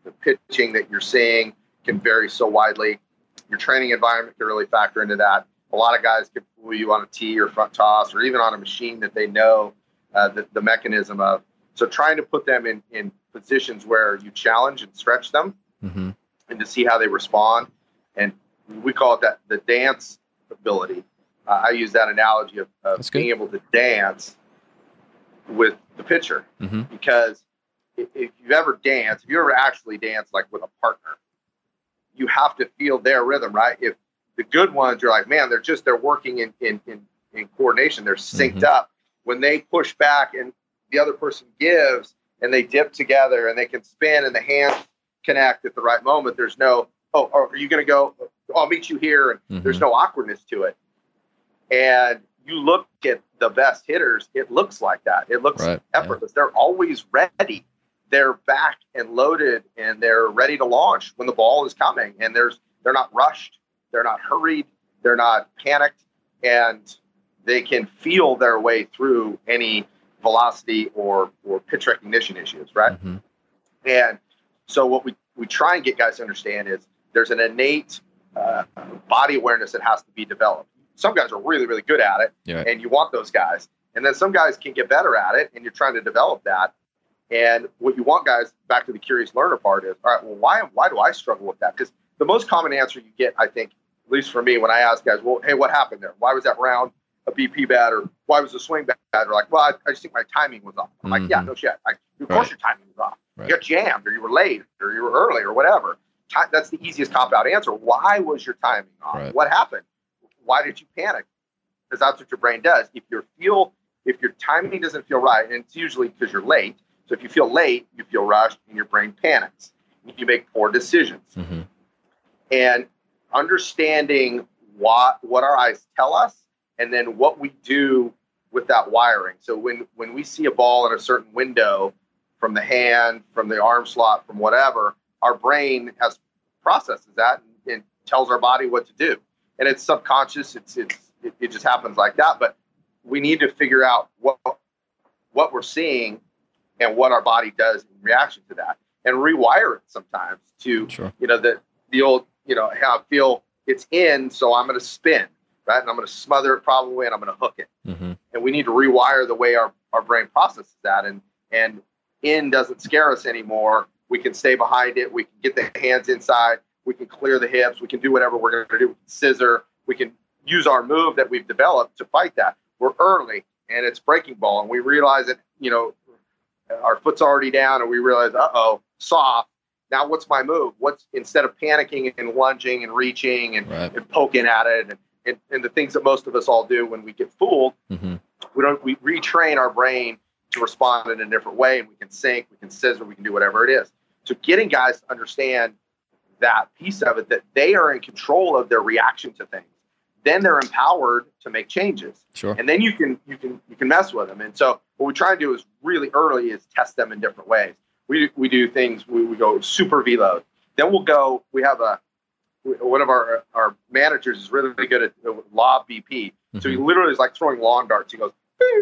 the pitching that you're seeing can vary so widely. Your training environment can really factor into that. A lot of guys could fool you on a tee or front toss or even on a machine that they know uh, the, the mechanism of. So trying to put them in, in positions where you challenge and stretch them mm-hmm. and to see how they respond. And we call it that the dance ability. Uh, I use that analogy of, of being able to dance with the pitcher mm-hmm. because if, if you've ever danced, if you ever actually dance like with a partner, you have to feel their rhythm, right? If the good ones, you're like, man, they're just, they're working in, in, in, in coordination. They're synced mm-hmm. up. When they push back and the other person gives and they dip together and they can spin and the hands connect at the right moment, there's no, oh, are you going to go? I'll meet you here. And mm-hmm. there's no awkwardness to it. And you look at the best hitters, it looks like that. It looks right. effortless. Yeah. They're always ready. They're back and loaded and they're ready to launch when the ball is coming. And there's, they're not rushed. They're not hurried. They're not panicked. And they can feel their way through any velocity or, or pitch recognition issues, right? Mm-hmm. And so what we, we try and get guys to understand is there's an innate uh, body awareness that has to be developed. Some guys are really, really good at it, yeah. and you want those guys. And then some guys can get better at it, and you're trying to develop that. And what you want guys, back to the curious learner part, is, all right, well, why, why do I struggle with that? Because the most common answer you get, I think, at least for me, when I ask guys, well, hey, what happened there? Why was that round a B P bad, or why was the swing bad? They're like, well, I, I just think my timing was off. I'm mm-hmm. like, yeah, no shit. Like, of course right. your timing was off. Right. You got jammed, or you were late, or you were early, or whatever. That's the easiest cop-out answer. Why was your timing off? Right. What happened? Why did you panic? Because that's what your brain does. If you feel, if your timing doesn't feel right, and it's usually because you're late. So if you feel late, you feel rushed, and your brain panics. You make poor decisions. Mm-hmm. And understanding what what our eyes tell us, and then what we do with that wiring. So when when we see a ball in a certain window, from the hand, from the arm slot, from whatever, our brain has processes that and, and tells our body what to do. And it's subconscious. It's it's it, it just happens like that. But we need to figure out what what we're seeing and what our body does in reaction to that, and rewire it sometimes to sure. you know the the old you know how I feel it's in, so I'm going to spin right, and I'm going to smother it probably, and I'm going to hook it. Mm-hmm. And we need to rewire the way our, our brain processes that, and and in doesn't scare us anymore. We can stay behind it. We can get the hands inside. We can clear the hips. We can do whatever we're going to do. We can scissor. We can use our move that we've developed to fight that. We're early, and it's breaking ball, and we realize that, you know, our foot's already down, and we realize, uh-oh, soft. Now what's my move? What's, instead of panicking and lunging and reaching and, right. and poking at it and, and, and the things that most of us all do when we get fooled, mm-hmm. we don't we retrain our brain to respond in a different way, and we can sync, we can scissor, we can do whatever it is. So getting guys to understand that piece of it, that they are in control of their reaction to things, then they're empowered to make changes. Sure. And then you can you can you can mess with them. And so what we try to do is really early is test them in different ways. We we do things, we, we go super V-load. Then we'll go, we have a, one of our our managers is really, really good at lob B P. Mm-hmm. So he literally is like throwing lawn darts. He goes,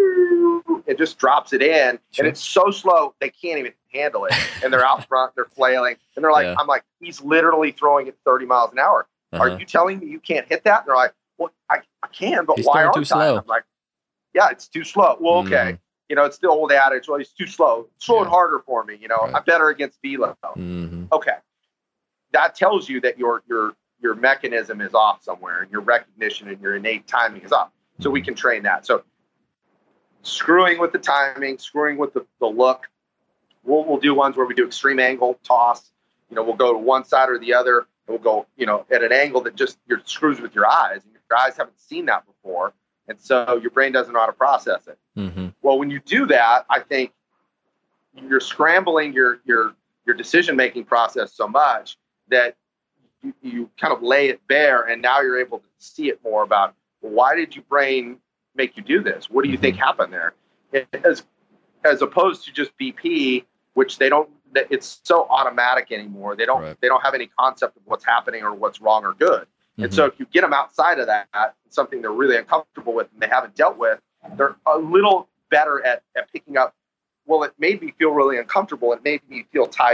it just drops it in, sure. and it's so slow they can't even handle it. And they're out front, they're flailing, and they're like, yeah. I'm like, he's literally throwing it thirty miles an hour. Uh-huh. Are you telling me you can't hit that? And they're like, well, I, I can, but he's why aren't too I? slow. I'm like, yeah, it's too slow. Well, okay. Mm. You know, it's the old adage, well, he's too slow. Slow yeah. it harder for me. You know, right. I'm better against velo. Mm-hmm. Okay. That tells you that your your your mechanism is off somewhere, and your recognition and your innate timing is off. So mm-hmm. we can train that. So screwing with the timing, screwing with the, the look. We'll, we'll do ones where we do extreme angle toss. You know, we'll go to one side or the other. And we'll go, you know, at an angle that just your screws with your eyes. And your eyes haven't seen that before. And so your brain doesn't know how to process it. Mm-hmm. Well, when you do that, I think you're scrambling your your your decision-making process so much that you, you kind of lay it bare. And now you're able to see it more about, well, why did your brain make you do this? What do you mm-hmm. think happened there? As as opposed to just B P, which they don't, it's so automatic anymore. They don't, right. they don't have any concept of what's happening or what's wrong or good. Mm-hmm. And so if you get them outside of that, something they're really uncomfortable with and they haven't dealt with, they're a little better at, at picking up, well, it made me feel really uncomfortable. It made me feel tied up.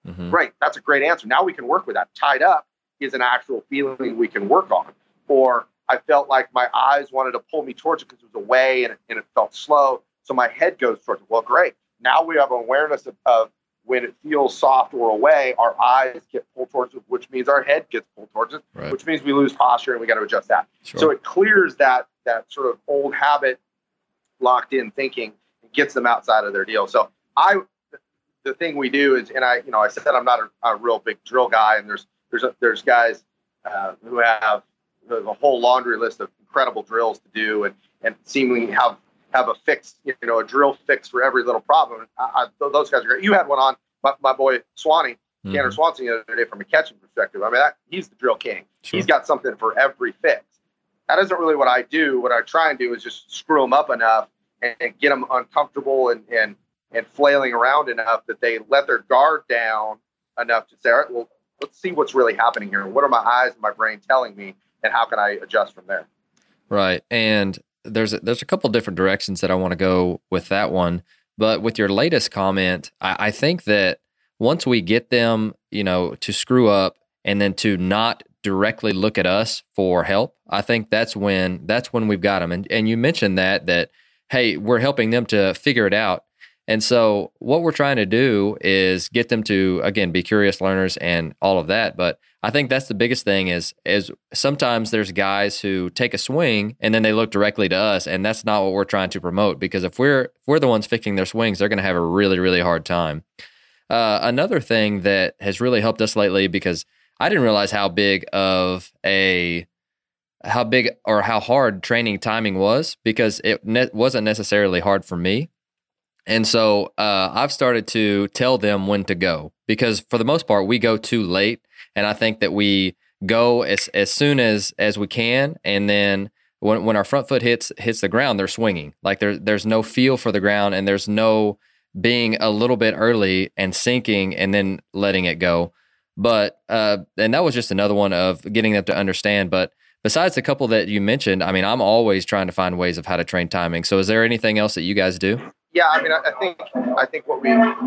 Mm-hmm. Great. That's a great answer. Now we can work with that. Tied up is an actual feeling we can work on. Or I felt like my eyes wanted to pull me towards it because it was away and it, and it felt slow. So my head goes towards it. Well, great. Now we have awareness of, of when it feels soft or away, our eyes get pulled towards it, which means our head gets pulled towards it, right. which means we lose posture and we got to adjust that. Sure. So it clears that that sort of old habit, locked in thinking, and gets them outside of their deal. So I, the thing we do is, and I, you know, I said I'm not a, a real big drill guy, and there's there's a, there's guys uh, who have a whole laundry list of incredible drills to do, and and seemingly have have a fix, you know, a drill fix for every little problem. I, I, those guys are great. You had one on my, my boy Swanee, mm-hmm. Tanner Swanson, the other day from a catching perspective. I mean, that, he's the drill king. Sure. He's got something for every fix. That isn't really what I do. What I try and do is just screw them up enough and, and get them uncomfortable and, and, and flailing around enough that they let their guard down enough to say, all right, well, let's see what's really happening here. What are my eyes and my brain telling me, and how can I adjust from there? Right. And there's a, there's a couple different directions that I want to go with that one. But with your latest comment, I, I think that once we get them, you know, to screw up and then to not directly look at us for help, I think that's when that's when we've got them. And and you mentioned that that hey, we're helping them to figure it out. And so what we're trying to do is get them to, again, be curious learners and all of that. But I think that's the biggest thing is, is sometimes there's guys who take a swing and then they look directly to us, and that's not what we're trying to promote, because if we're if we're the ones fixing their swings, they're going to have a really, really hard time. Uh, another thing that has really helped us lately, because I didn't realize how big of a how big or how hard training timing was, because it ne- wasn't necessarily hard for me. And so uh, I've started to tell them when to go, because for the most part, we go too late. And I think that we go as as soon as, as we can. And then when when our front foot hits hits the ground, they're swinging. Like there, there's no feel for the ground, and there's no being a little bit early and sinking and then letting it go. But uh, and that was just another one of getting them to understand. But besides the couple that you mentioned, I mean, I'm always trying to find ways of how to train timing. So is there anything else that you guys do? Yeah, I mean, I, I think I think what we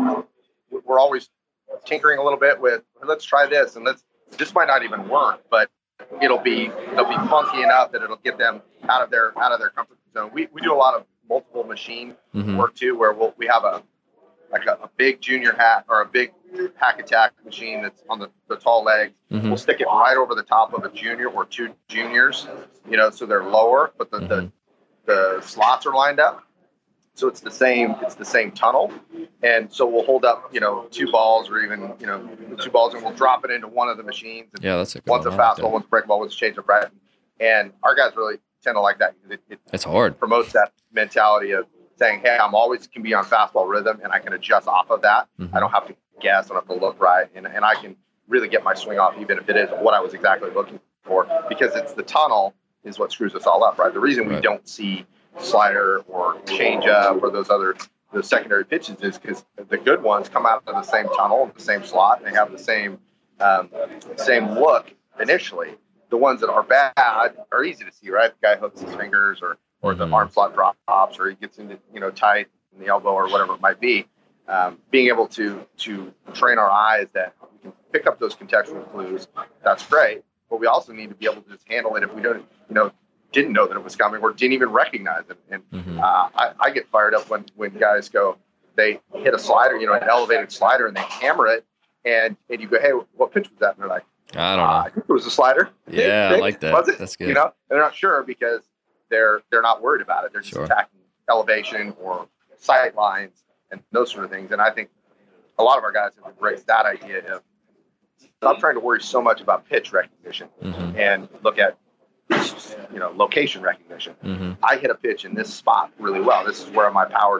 we're always tinkering a little bit with. Let's try this, and let's. This might not even work, but it'll be it'll be funky enough that it'll get them out of their out of their comfort zone. We we do a lot of multiple machine mm-hmm. work too, where we'll, we have a like a, a big junior hack or a big hack attack machine that's on the, the tall legs. Mm-hmm. We'll stick it right over the top of a junior or two juniors, you know, so they're lower, but the, mm-hmm. the the slots are lined up. So it's the same, it's the same tunnel. And so we'll hold up, you know, two balls or even, you know, two balls, and we'll drop it into one of the machines. And yeah, that's a good one's one. a fastball, one's a break ball, one's a change up, right? And our guys really tend to like that. It, it it's hard. Promotes that mentality of saying, hey, I'm always can be on fastball rhythm, and I can adjust off of that. Mm-hmm. I don't have to guess, I don't have to look right. And, and I can really get my swing off, even if it is what I was exactly looking for, because it's the tunnel is what screws us all up, right? The reason right. we don't see slider or change up or those other those secondary pitches is because the good ones come out of the same tunnel, the same slot, and they have the same um, same look initially. The ones that are bad are easy to see, right? The guy hooks his fingers, or or mm-hmm. the arm slot drops, or he gets into, you know, tight in the elbow, or whatever it might be. Um, being able to to train our eyes that we can pick up those contextual clues, that's great. But we also need to be able to just handle it if we don't, you know, didn't know that it was coming or didn't even recognize it. And mm-hmm. uh, I, I get fired up when, when guys go, they hit a slider, you know, an elevated slider, and they hammer it, and, and you go, hey, what pitch was that? And they're like, I don't know. Uh, I think it was a slider. Yeah, Think, I like that. Was it? That's good. You know, and they're not sure because they're they're not worried about it. They're just sure. attacking elevation or sight lines and those sort of things. And I think a lot of our guys have embraced that idea of not trying to worry so much about pitch recognition mm-hmm. and look at, you know, location recognition. Mm-hmm. I hit a pitch in this spot really well. This is where my power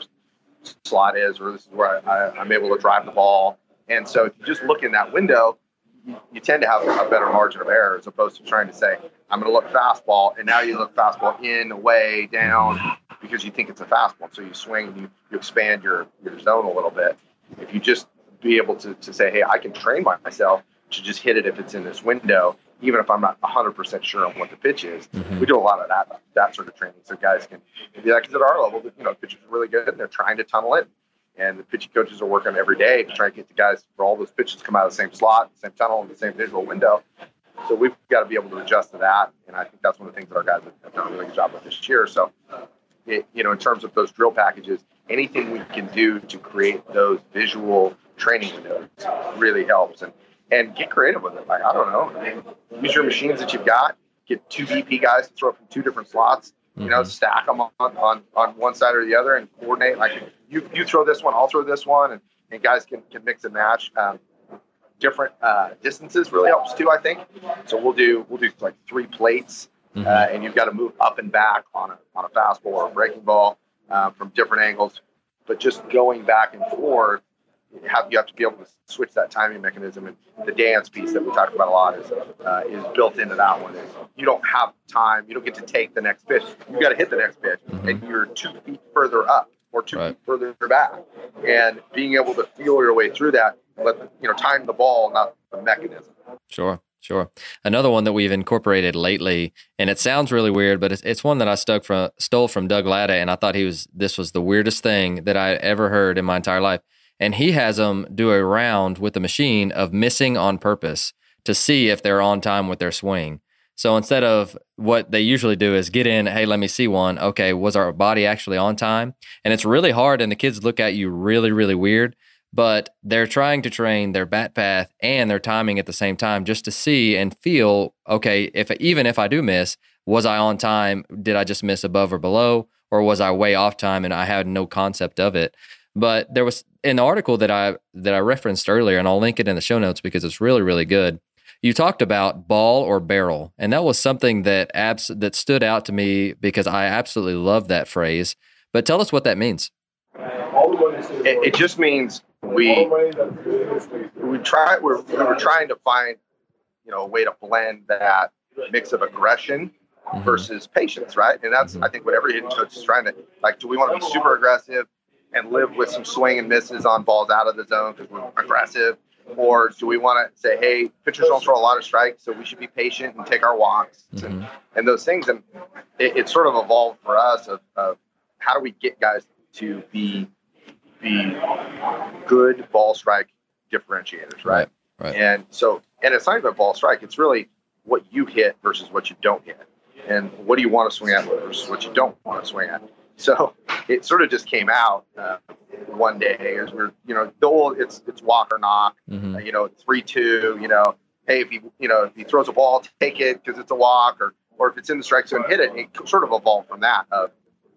slot is, or this is where I, I, I'm able to drive the ball. And so if you just look in that window, you, you tend to have a better margin of error, as opposed to trying to say, I'm going to look fastball, and now you look fastball in, away, down, because you think it's a fastball. So you swing and you, you expand your, your zone a little bit. If you just be able to, to say, hey, I can train myself to just hit it if it's in this window, even if I'm not one hundred percent sure on what the pitch is. Mm-hmm. We do a lot of that that sort of training, so guys can be like, because at our level, you know, pitchers are really good, and they're trying to tunnel it. And the pitching coaches are working every day to try to get the guys for all those pitches to come out of the same slot, the same tunnel, and the same visual window. So we've got to be able to adjust to that. And I think that's one of the things that our guys have done a really good job with this year. So, it, you know, in terms of those drill packages, anything we can do to create those visual training windows really helps. And, and get creative with it. Like, I don't know, I mean, use your machines that you've got, get two V P guys to throw from two different slots. You know, stack them on, on, on one side or the other and coordinate. Like you, you throw this one, I'll throw this one, and, and guys can, can mix and match. Um, different uh, distances really helps too, I think. So we'll do we'll do like three plates, mm-hmm. uh, and you've got to move up and back on a on a fastball or a breaking ball uh, from different angles. But just going back and forth, you have you have to be able to switch that timing mechanism. And the dance piece that we talked about a lot is uh, is built into that one. Is you don't have time. You don't get to take the next pitch. You got to hit the next pitch, mm-hmm. and you're two feet further up or two right. feet further back. And being able to feel your way through that, let the, you know, time the ball, not the mechanism. Sure. Sure. Another one that we've incorporated lately, and it sounds really weird, but it's, it's one that I stuck from, stole from Doug Latta, and I thought he was this was the weirdest thing that I ever heard in my entire life. And he has them do a round with the machine of missing on purpose to see if they're on time with their swing. So instead of what they usually do is get in, hey, let me see one. Okay, was our body actually on time? And it's really hard, and the kids look at you really, really weird. But they're trying to train their bat path and their timing at the same time just to see and feel, okay, if even if I do miss, was I on time? Did I just miss above or below? Or was I way off time and I had no concept of it? But there was an article that I that I referenced earlier, and I'll link it in the show notes because it's really, really good. You talked about ball or barrel, and that was something that abs- that stood out to me because I absolutely love that phrase. But tell us what that means. It, it just means we we try we're, we were trying to find, you know, a way to blend that mix of aggression mm-hmm. versus patience, right? And that's mm-hmm. I think what every hitting coach is trying to, like, do we want to be super aggressive and live with some swing and misses on balls out of the zone because we're aggressive, or do we want to say, hey, pitchers don't throw a lot of strikes, so we should be patient and take our walks mm-hmm. and, and those things. And it, it sort of evolved for us of, of how do we get guys to be be good ball strike differentiators, right? Right. Right. And so, and it's not even ball strike. It's really what you hit versus what you don't hit, and what do you want to swing at versus what you don't want to swing at. So it sort of just came out uh, one day as we're, you know, the old, it's it's walk or knock, mm-hmm. uh, you know, three two, you know, hey, if he, you know, if he throws a ball, take it because it's a walk, or or if it's in the strike zone, hit it. It sort of evolved from that of,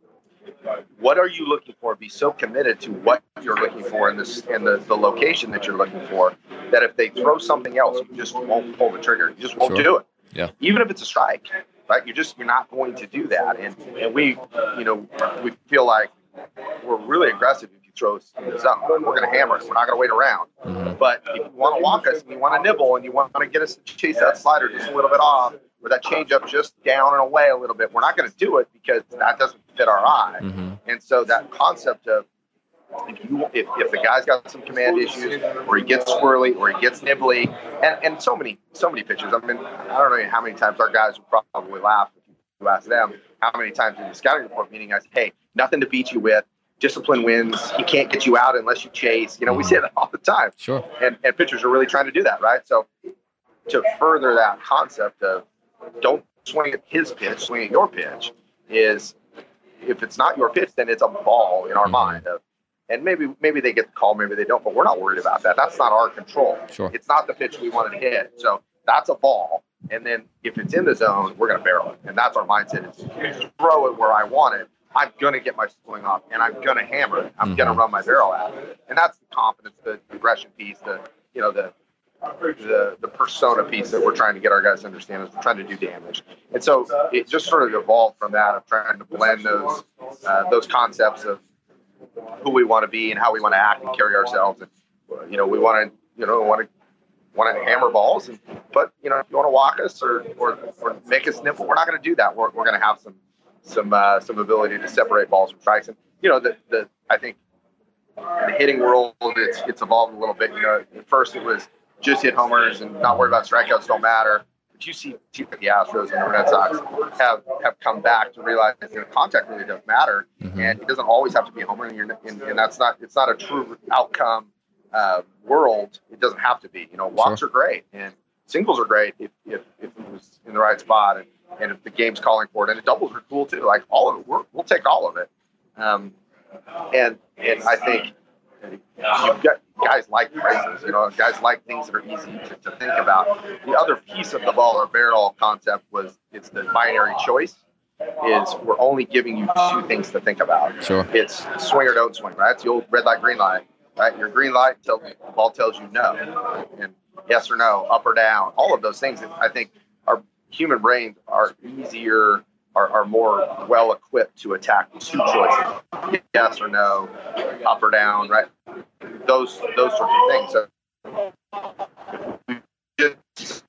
what are you looking for? Be so committed to what you're looking for in this in the, the location that you're looking for that if they throw something else, you just won't pull the trigger. You just won't sure. do it. Yeah. Even if it's a strike, right? You're just you're not going to do that. And and we, you know, we feel like we're really aggressive if you throw us in the zone. We're going to hammer it. We're not going to wait around. Mm-hmm. But if you want to walk us and you want to nibble and you want to get us to chase that slider just a little bit off, or that change up just down and away a little bit, we're not going to do it because that doesn't fit our eye. Mm-hmm. And so that concept of if you if, if the guy's got some command issues, or he gets squirrely, or he gets nibbly, and, and so many so many pitches. I mean, I don't know how many times our guys would probably laugh if you ask them how many times in the scouting report meeting I say, hey, nothing to beat you with. Discipline wins. He can't get you out unless you chase. You know, mm-hmm. we say that all the time. Sure. And and pitchers are really trying to do that, right? So to further that concept of don't swing at his pitch, swing at your pitch, is if it's not your pitch, then it's a ball in our mm-hmm. mind. Of, and maybe maybe they get the call, maybe they don't, but we're not worried about that. That's not our control. Sure. It's not the pitch we wanted to hit. So that's a ball. And then if it's in the zone, we're going to barrel it. And that's our mindset is you throw it where I want it. I'm going to get my swing off, and I'm going to hammer it. I'm mm-hmm. going to run my barrel at it. And that's the confidence, the aggression piece, the, you know, the, the the persona piece that we're trying to get our guys to understand is we're trying to do damage. And so it just sort of evolved from that of trying to blend those uh, those concepts of who we want to be and how we want to act and carry ourselves. And, you know, we want to, you know, want to want to hammer balls, and, but, you know, if you want to walk us or, or, or make us nibble, we're not going to do that. We're, we're going to have some, some, uh, some ability to separate balls from strikes. And, you know, the, the, I think in the hitting world, it's, it's evolved a little bit. You know, at first it was just hit homers and not worry about strikeouts don't matter. But you see teams like the Astros and the Red Sox have, have come back to realize that contact really does matter, mm-hmm. and it doesn't always have to be a homer, and, you're, and, and that's not it's not a true outcome uh, world. It doesn't have to be. You know, walks sure. are great, and singles are great if, if, if it was in the right spot, and, and if the game's calling for it, and the doubles are cool too. Like all of it, we're, we'll take all of it. Um, and and I think you've got guys like races, you know, guys like things that are easy to, to think about. The other piece of the ball or barrel concept was it's the binary choice. Is we're only giving you two things to think about. Sure. It's swing or don't swing, right? It's the old red light, green light, right? Your green light until the ball tells you no, and yes or no, up or down. All of those things, I think, our human brains are easier. Are, are more well equipped to attack the two choices, yes or no, up or down, right? Those those sorts of things. So we just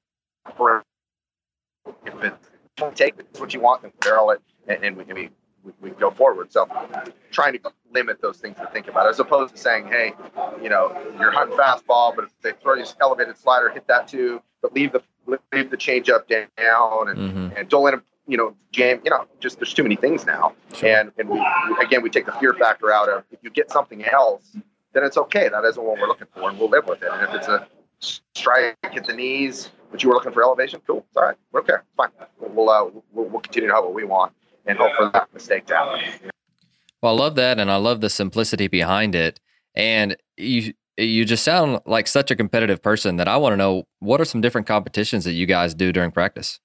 if it's take it's what you want and barrel it, and, and we, we we go forward. So trying to limit those things to think about, as opposed to saying, hey, you know, you're hunting fastball, but if they throw you elevated slider, hit that too, but leave the leave the change up down and mm-hmm. and don't let them. You know, jam, you know, just there's too many things now. Sure. And and we, again, we take the fear factor out of if you get something else, then it's okay. That isn't what we're looking for, and we'll live with it. And if it's a strike at the knees, but you were looking for elevation, cool. It's all right. We're okay. It's fine. We'll, uh, we'll, we'll continue to have what we want and hope for that mistake to happen. Well, I love that, and I love the simplicity behind it. And you you just sound like such a competitive person that I want to know, what are some different competitions that you guys do during practice?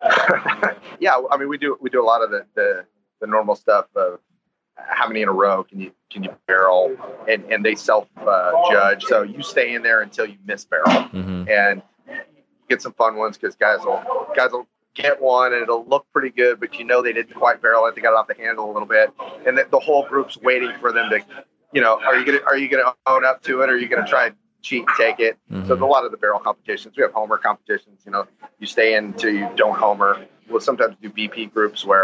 Yeah, I mean, we do we do a lot of the, the, the normal stuff of how many in a row can you can you barrel, and, and they self uh, judge. So you stay in there until you miss barrel, mm-hmm. and you get some fun ones because guys will guys will get one and it'll look pretty good, but you know they didn't quite barrel it. They got it off the handle a little bit, and the, the whole group's waiting for them to, you know, are you gonna are you gonna own up to it, or are you gonna try and cheat and take it? Mm-hmm. So a lot of the barrel competitions, we have homer competitions. You know, you stay in until you don't homer. We'll sometimes do B P groups where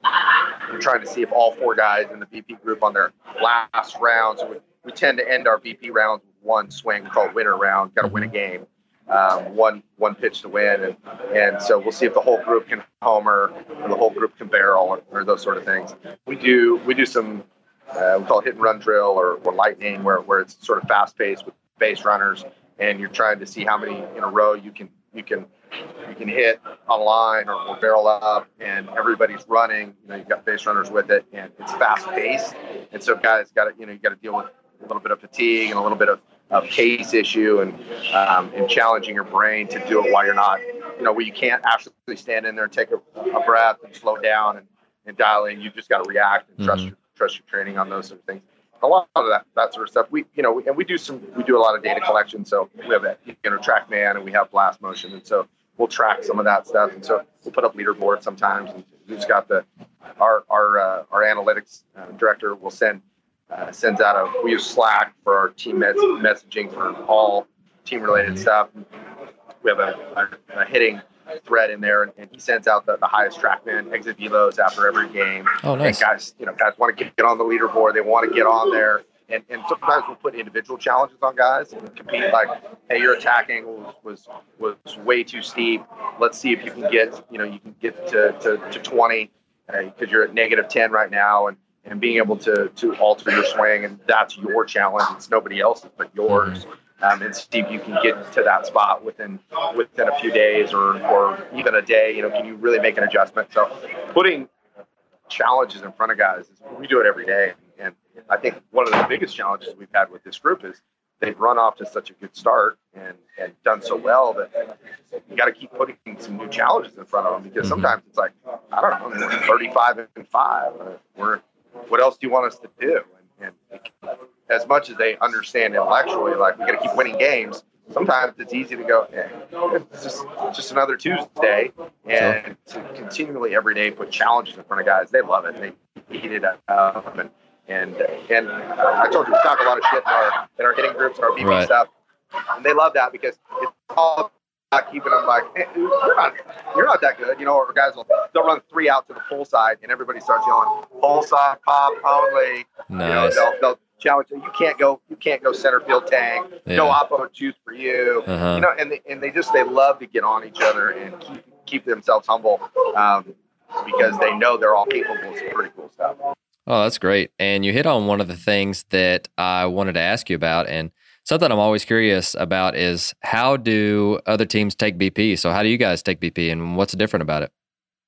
we're trying to see if all four guys in the B P group on their last round. So we, we tend to end our B P rounds with one swing called winner round. Got to win a game, um, one one pitch to win, and and so we'll see if the whole group can homer or the whole group can barrel or, or those sort of things. We do we do some uh, we call it hit and run drill or, or lightning, where where it's sort of fast paced with base runners, and you're trying to see how many in a row you can you can you can hit on line or, or barrel up, and everybody's running. You know, you've got base runners with it, and it's fast paced, and so guys got to you know you got to deal with a little bit of fatigue and a little bit of, of pace issue, and um, and challenging your brain to do it while you're not you know where you can't actually stand in there and take a, a breath and slow down and, and dial in. You just got to react and mm-hmm. trust your, trust your training on those sort of things. A lot of that, that sort of stuff. We, you know, we, and we do some, we do a lot of data collection. So we have that, you know, TrackMan, and we have Blast Motion, and so we'll track some of that stuff. And so we'll put up leaderboards sometimes. And who's got the, our our uh, our analytics uh, director will send uh, sends out a. We use Slack for our team med- messaging for all team related stuff. We have a, a, a hitting thread in there, and, and he sends out the, the highest TrackMan exit velos after every game. Oh, nice. And guys, you know, guys want to get, get on the leaderboard. They want to get on there. And, and sometimes we'll put individual challenges on guys and compete, like, hey, your attacking was, was was way too steep. Let's see if you can get, you know, you can get to, to, to twenty because uh, you're at negative ten right now, and, and being able to to alter your swing, and that's your challenge. It's nobody else's but yours. Mm-hmm. Um, and see if you can get to that spot within within a few days or, or even a day. You know, can you really make an adjustment? So putting challenges in front of guys, is, we do it every day. And I think one of the biggest challenges we've had with this group is they've run off to such a good start and, and done so well that you got to keep putting some new challenges in front of them, because sometimes it's like, I don't know, we're thirty-five and five. We're, what else do you want us to do? And, and as much as they understand intellectually, like, we got to keep winning games, sometimes it's easy to go, eh, it's just it's just another Tuesday, and sure. to continually every day put challenges in front of guys, they love it. They eat it up, and and and uh, I told you we talk a lot of shit in our in our hitting groups and our B P right. stuff, and they love that because it's all about keeping them like, hey, you're not you're not that good, you know. Or guys will they'll run three out to the pull side, and everybody starts yelling pull side pop only. Nice. You know, they'll they'll challenge. You can't go. You can't go center field tank. Yeah. No oppo juice for you. Uh-huh. You know, and they, and they just they love to get on each other and keep keep themselves humble um, because they know they're all capable of some pretty cool stuff. Oh, that's great. And you hit on one of the things that I wanted to ask you about, and something I'm always curious about is how do other teams take B P? So how do you guys take B P, and what's different about it?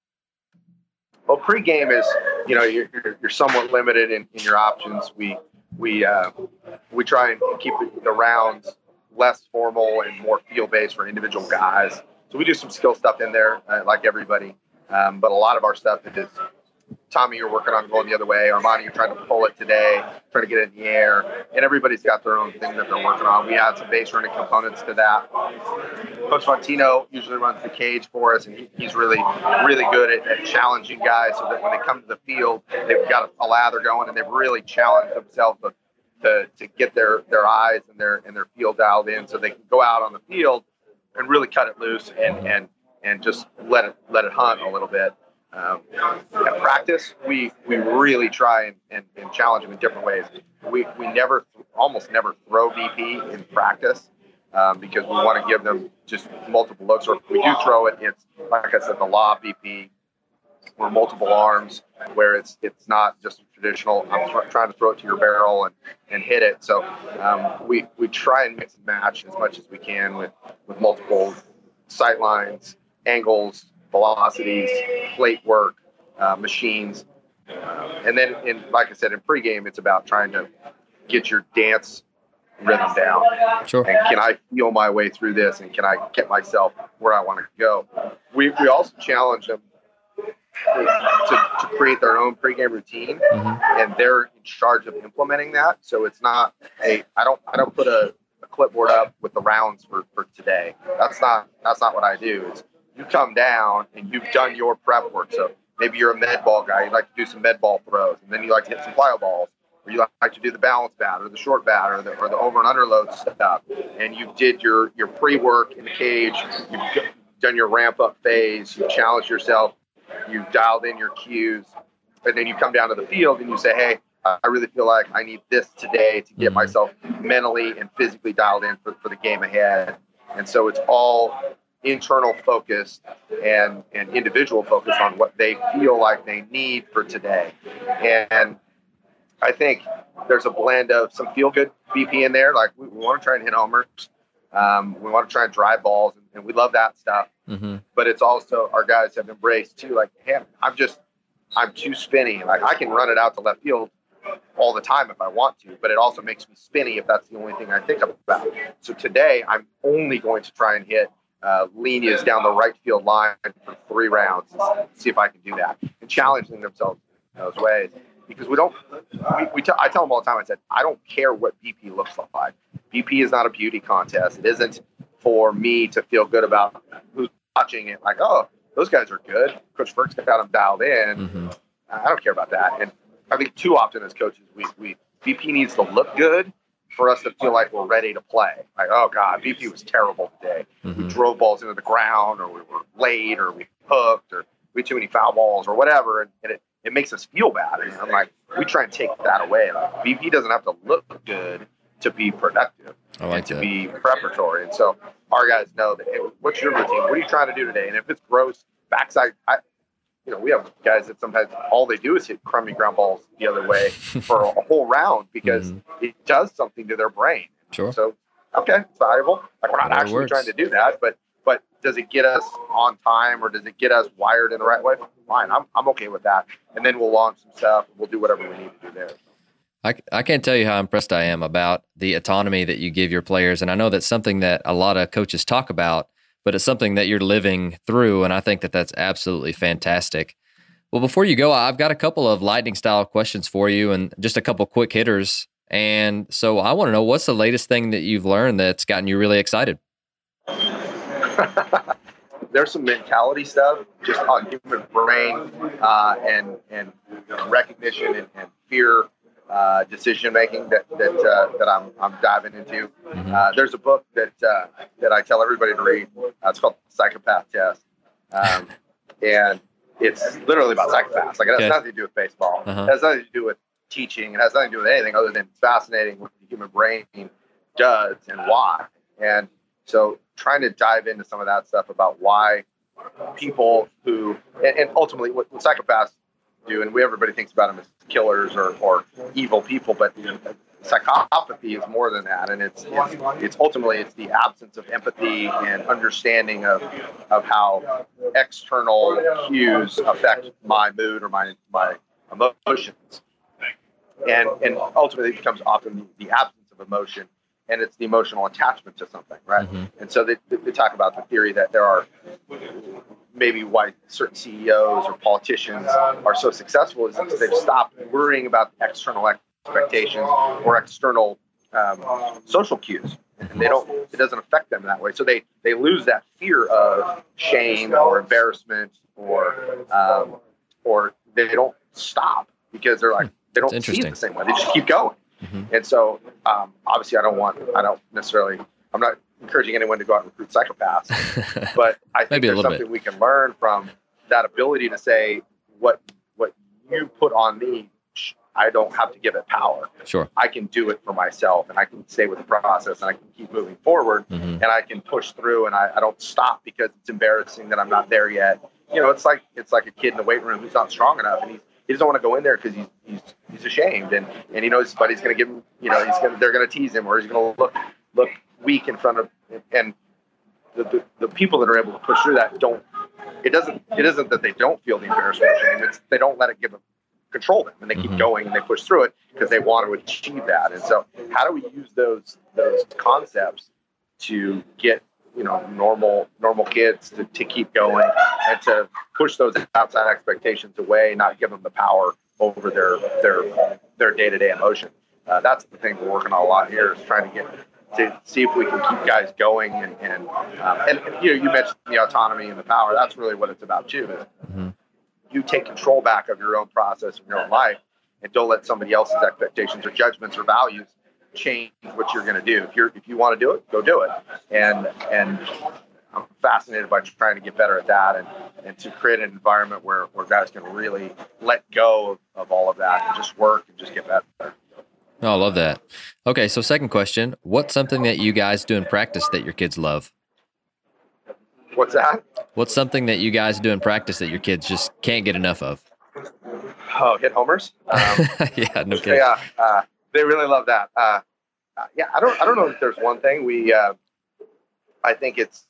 Well, pregame is, you know, you're, you're, you're somewhat limited in, in your options. We we uh, we try and keep the rounds less formal and more field-based for individual guys. So we do some skill stuff in there, uh, like everybody. Um, but a lot of our stuff is, Tommy, you're working on going the other way. Armani, you're trying to pull it today, trying to get it in the air. And everybody's got their own thing that they're working on. We add some base running components to that. Coach Fontino usually runs the cage for us, and he, he's really, really good at, at challenging guys so that when they come to the field, they've got a lather going, and they've really challenged themselves to, to, to get their, their eyes and their and their field dialed in so they can go out on the field and really cut it loose and and, and just let it let it hunt a little bit. Um, at practice, we we really try and, and, and challenge them in different ways. We we never, almost never throw B P in practice um, because we want to give them just multiple looks. Or if we do throw it, it's, like I said, the law B P, or multiple arms, where it's it's not just traditional, I'm tr- trying to throw it to your barrel and, and hit it. So um, we, we try and mix and match as much as we can with, with multiple sight lines, angles, velocities, plate work, uh, machines. Uh, and then, in, like I said, in pregame, it's about trying to get your dance rhythm down. Sure. And can I feel my way through this, and can I get myself where I want to go? We we also challenge them to, to create their own pregame routine, mm-hmm. and they're in charge of implementing that. So it's not a I don't I don't put a, a clipboard up with the rounds for, for today. That's not that's not what I do. It's you come down and you've done your prep work. So maybe you're a med ball guy. You like to do some med ball throws, and then you like to hit some plyo balls, or you like to do the balance bat or the short bat or the, or the over and underload stuff. And you did your, your pre-work in the cage. You've done your ramp-up phase. You challenged yourself. You've dialed in your cues. And then you come down to the field and you say, hey, I really feel like I need this today to get myself mentally and physically dialed in for, for the game ahead. And so it's all internal focus and, and individual focus on what they feel like they need for today. And I think there's a blend of some feel-good B P in there. Like we, we want to try and hit homers. Um, we want to try and drive balls, and, and we love that stuff. Mm-hmm. But it's also our guys have embraced too. Like, hey, I'm just, I'm too spinny. Like I can run it out to left field all the time if I want to, but it also makes me spinny if that's the only thing I think about. So today I'm only going to try and hit uh, líneas down the right field line for three rounds and see if I can do that, and challenging themselves in those ways. Because we don't, we, we t- I tell them all the time, I said, I don't care what B P looks like. B P is not a beauty contest. It isn't for me to feel good about who's watching it. Like, oh, those guys are good. Coach Burke's got them dialed in. Mm-hmm. I don't care about that. And I think too often as coaches, we, we B P needs to look good for us to feel like we're ready to play. Like, oh, God, B P was terrible today. Mm-hmm. We drove balls into the ground, or we were late, or we hooked, or we had too many foul balls, or whatever. And, and it, it makes us feel bad. And I'm like, we try and take that away. Like, B P doesn't have to look good to be productive I like and to that. be preparatory. And so our guys know that, hey, what's your routine? What are you trying to do today? And if it's gross, backside, I, you know, we have guys that sometimes all they do is hit crummy ground balls the other way for a whole round because mm-hmm. it does something to their brain. Sure. So, okay, it's valuable. Like, we're not That actually works. trying to do that, but but does it get us on time, or does it get us wired in the right way? Fine, I'm I'm okay with that. And then we'll launch some stuff, and we'll do whatever we need to do there. I, I can't tell you how impressed I am about the autonomy that you give your players. And I know that's something that a lot of coaches talk about, but it's something that you're living through. And I think that that's absolutely fantastic. Well, before you go, I've got a couple of lightning style questions for you and just a couple quick hitters. And so I want to know, what's the latest thing that you've learned that's gotten you really excited? There's some mentality stuff just on human brain uh, and, and recognition and, and fear. Uh, decision making that that uh, that I'm I'm diving into. Mm-hmm. Uh, there's a book that uh, that I tell everybody to read. Uh, it's called Psychopath Test, um, and it's literally about psychopaths. Like, it has okay. nothing to do with baseball. Uh-huh. It has nothing to do with teaching. It has nothing to do with anything other than it's fascinating what the human brain does and why. And so trying to dive into some of that stuff about why people who, and, and ultimately what, what psychopaths do, and we everybody thinks about them as killers or, or evil people, but you know, psychopathy is more than that, and it's, it's it's ultimately it's the absence of empathy and understanding of of how external cues affect my mood or my my emotions, and and ultimately it becomes often the, the absence of emotion, and it's the emotional attachment to something, right? Mm-hmm. And so they, they talk about the theory that there are maybe why certain C E Os or politicians are so successful is because they've stopped worrying about the external expectations or external um, social cues, and they don't. It doesn't affect them that way. So they they lose that fear of shame or embarrassment, or um, or they don't stop because they're like they don't see it the same way. They just keep going. Mm-hmm. And so um, obviously, I don't want. I don't necessarily. I'm not encouraging anyone to go out and recruit psychopaths, but I think Maybe there's something bit. we can learn from that ability to say what what you put on me. I don't have to give it power. Sure. I can do it for myself, and I can stay with the process, and I can keep moving forward, mm-hmm. and I can push through, and I, I don't stop because it's embarrassing that I'm not there yet. You know, it's like it's like a kid in the weight room who's not strong enough, and he's, he doesn't want to go in there because he's he's he's ashamed, and, and he knows his buddy's going to give him, you know, he's going they're going to tease him, or he's going to look look weak in front of, and the, the the people that are able to push through that don't. It doesn't. It isn't that they don't feel the embarrassment or shame. It's they don't let it give them. Control them, and they keep mm-hmm. going and they push through it because they want to achieve that. And so how do we use those those concepts to get you know normal normal kids to, to keep going and to push those outside expectations away, not give them the power over their their their day-to-day emotion? Uh, that's the thing we're working on a lot here, is trying to get to see if we can keep guys going and and um, and you know you mentioned the autonomy and the power. That's really what it's about too. Is, mm-hmm. You take control back of your own process and your own life, and don't let somebody else's expectations or judgments or values change what you're going to do. If you're if you want to do it, go do it. And and I'm fascinated by trying to get better at that, and, and to create an environment where, where guys can really let go of, of all of that and just work and just get better. Oh, I love that. Okay, so second question: what's something that you guys do in practice that your kids love? What's that? What's something that you guys do in practice that your kids just can't get enough of? Oh, hit homers. Um, yeah, no kidding. Yeah, uh, they really love that. Uh, uh, yeah, I don't. I don't know if there's one thing we. Uh, I think it's.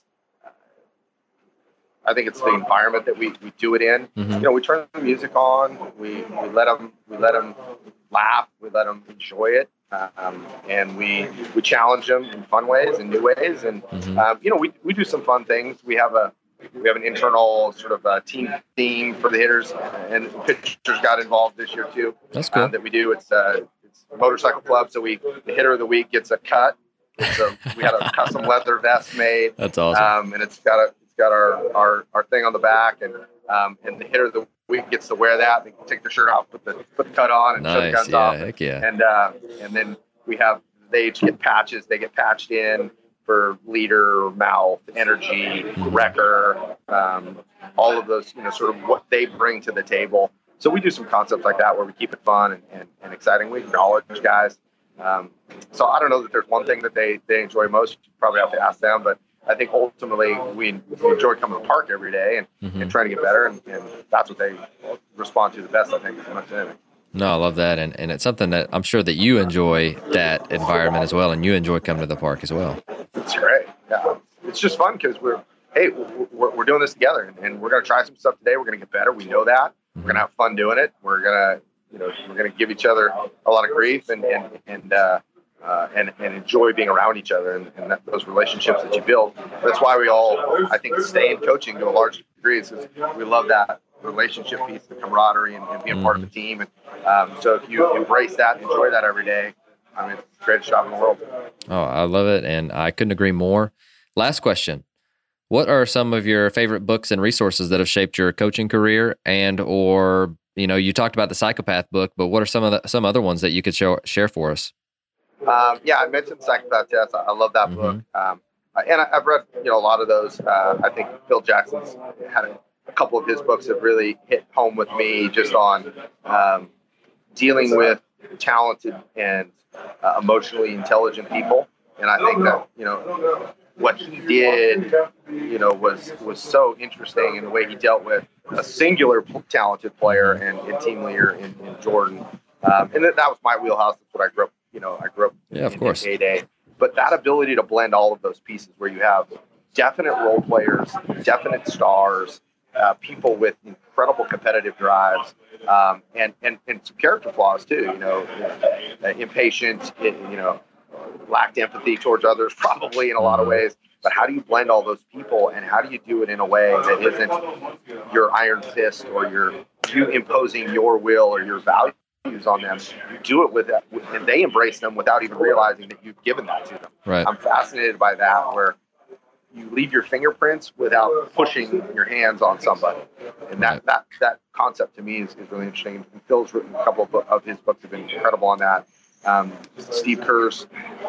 I think it's the environment that we, we do it in. Mm-hmm. You know, we turn the music on. We we let them we let them laugh. We let them enjoy it. Um, and we we challenge them in fun ways and new ways, and mm-hmm. um, you know we, we do some fun things. We have a we have an internal sort of uh, team theme for the hitters, and pitchers got involved this year too. That's cool. Um, that we do. It's uh, it's a motorcycle club, so we the hitter of the week gets a cut. So we had a custom leather vest made. That's awesome. Um, and it's got a it's got our, our, our thing on the back, and um, and the hitter of the week gets to wear that. They can take their shirt off, put the put the cut on, and nice. show the guns yeah, off. Heck yeah. And uh, and then we have they each get patches. They get patched in for leader, mouth, energy, wrecker, um, all of those. You know, sort of what they bring to the table. So we do some concepts like that where we keep it fun and, and, and exciting. We acknowledge guys. Um, so I don't know that there's one thing that they, they enjoy most. You probably have to ask them, but I think ultimately we, we enjoy coming to the park every day and, mm-hmm. and trying to get better, and, and that's what they respond to the best, I think, as much as anything. No, I love that, and, and it's something that I'm sure that you enjoy that environment as well, and you enjoy coming to the park as well. It's great. Yeah, it's just fun because we're hey we're, we're doing this together, and, and we're going to try some stuff today. We're going to get better. We know that. Mm-hmm. We're going to have fun doing it. We're going to you know we're going to give each other a lot of grief and and and uh, uh, and, and enjoy being around each other, and, and that, those relationships that you build. That's why we all I think stay in coaching to a large degree, is because we love that relationship piece, the camaraderie, and, and being mm-hmm. part of the team. And um, so if you embrace that, and enjoy that every day, I mean, it's the greatest job in the world. Oh, I love it, and I couldn't agree more. Last question. What are some of your favorite books and resources that have shaped your coaching career, and or, you know, you talked about the Psychopath book, but what are some of the, some other ones that you could show, share for us? Um, yeah, I mentioned Psychopath Test. I, I love that mm-hmm. book. Um, and I, I've read, you know, a lot of those. Uh, I think Phil Jackson's had a, a couple of his books have really hit home with me, just on um, dealing with talented and uh, emotionally intelligent people. And I think that, you know, what he did, you know, was was so interesting in the way he dealt with a singular talented player and, and team leader in, in Jordan. Um, and that, that was my wheelhouse. That's what I grew up, you know, I grew up yeah, of in course. heyday. But that ability to blend all of those pieces where you have definite role players, definite stars, uh, people with incredible competitive drives, um, and, and, and some character flaws too, you know, uh, impatient, you know, lacked empathy towards others probably in a lot of ways. But how do you blend all those people, and how do you do it in a way that isn't your iron fist or your you imposing your will or your values on them? You do it with that, and they embrace them without even realizing that you've given that to them. Right. I'm fascinated by that, where you leave your fingerprints without pushing your hands on somebody. And that, right. that, that concept to me is, is really interesting. And Phil's written a couple of, of his books have been incredible on that. Um, Steve Kerr's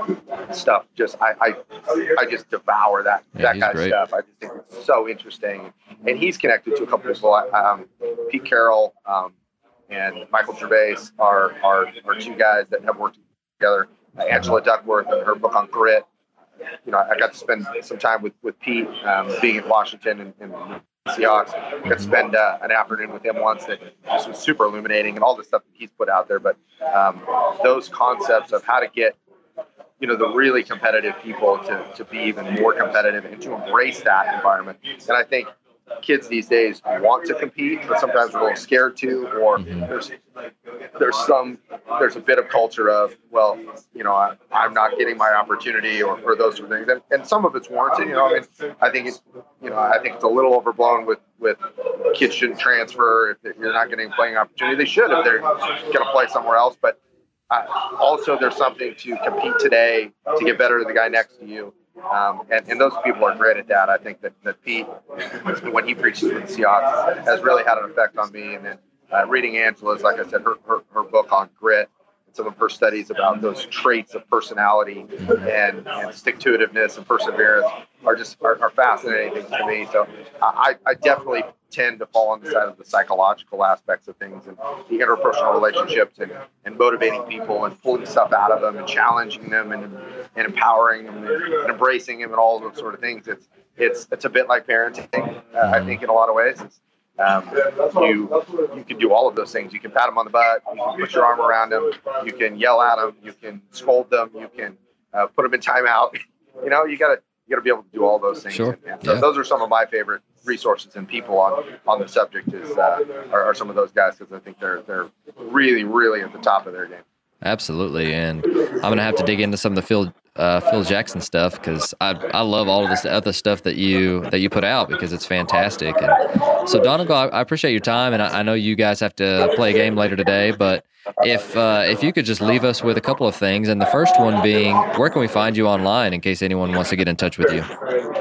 stuff, just I, I, I just devour that yeah, that kind great. of stuff. I just think it's so interesting. And he's connected to a couple of people. Um, Pete Carroll um, and Michael Gervais are, are are two guys that have worked together. Uh, Angela Duckworth and her book on grit. You know, I got to spend some time with with Pete, um, being in Washington and, and Seahawks. I got to spend uh, an afternoon with him once that just was super illuminating, and all the stuff that he's put out there. But um, those concepts of how to get, you know, the really competitive people to, to be even more competitive and to embrace that environment. And I think kids these days want to compete, but sometimes are a little scared to, or mm-hmm. there's there's some there's a bit of culture of, well, you know, I, I'm not getting my opportunity, or, or those sort of things, and, and some of it's warranted. You know, I mean, I think it's you know, I think it's a little overblown with with kids shouldn't transfer if you're not getting a playing opportunity. They should if they're going to play somewhere else, but uh, also there's something to compete today to get better than the guy next to you. Um, and, and those people are great at that. I think that, that Pete, when he preaches with the Seahawks, has really had an effect on me. And then uh, reading Angela's, like I said, her, her, her book on grit, and some of her studies about those traits of personality and, and stick-to-itiveness and perseverance are just are, are fascinating things to me. So I, I definitely tend to fall on the side of the psychological aspects of things and the interpersonal relationships and, and motivating people and pulling stuff out of them and challenging them and, and empowering them and, and embracing them and all those sort of things. It's it's it's a bit like parenting, uh, I think, in a lot of ways. It's, um, you you can do all of those things. You can pat them on the butt. You can put your arm around them. You can yell at them. You can scold them. You can uh, put them in timeout. You know, you gotta you gotta be able to do all those things. Sure. And, and so yeah. those are some of my favorite resources and people on on the subject is uh, are, are some of those guys, because I think they're they're really really at the top of their game. Absolutely, and I'm gonna have to dig into some of the Phil uh, Phil Jackson stuff, because I I love all of this other stuff that you that you put out, because it's fantastic. And so Donegal, I, I appreciate your time, and I, I know you guys have to play a game later today, but if uh, if you could just leave us with a couple of things, and the first one being, where can we find you online in case anyone wants to get in touch with you?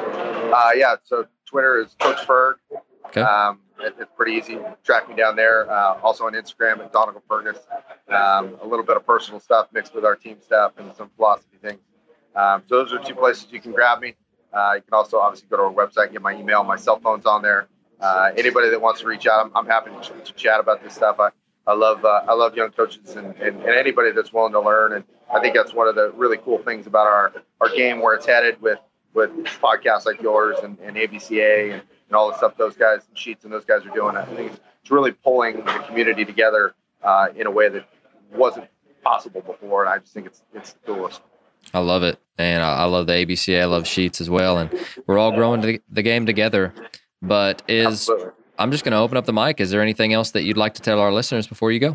Uh, yeah, so Twitter is Coach Ferg. Okay. Um, it, it's pretty easy. Track me down there. Uh, also on Instagram at Donegal Fergus. Um, a little bit of personal stuff mixed with our team stuff and some philosophy things. Um, so those are two places you can grab me. Uh, you can also obviously go to our website, get my email, my cell phone's on there. Uh, anybody that wants to reach out, I'm, I'm happy to, ch- to chat about this stuff. I, I love uh, I love young coaches and, and, and anybody that's willing to learn. And I think that's one of the really cool things about our, our game, where it's headed with, with podcasts like yours and, and A B C A and, and all the stuff those guys and Sheets and those guys are doing. I think it's really pulling the community together uh, in a way that wasn't possible before. And I just think it's it's the coolest. I love it. And I, I love the A B C A. I love Sheets as well. And we're all growing the, the game together. But is Absolutely. I'm just going to open up the mic. Is there anything else that you'd like to tell our listeners before you go?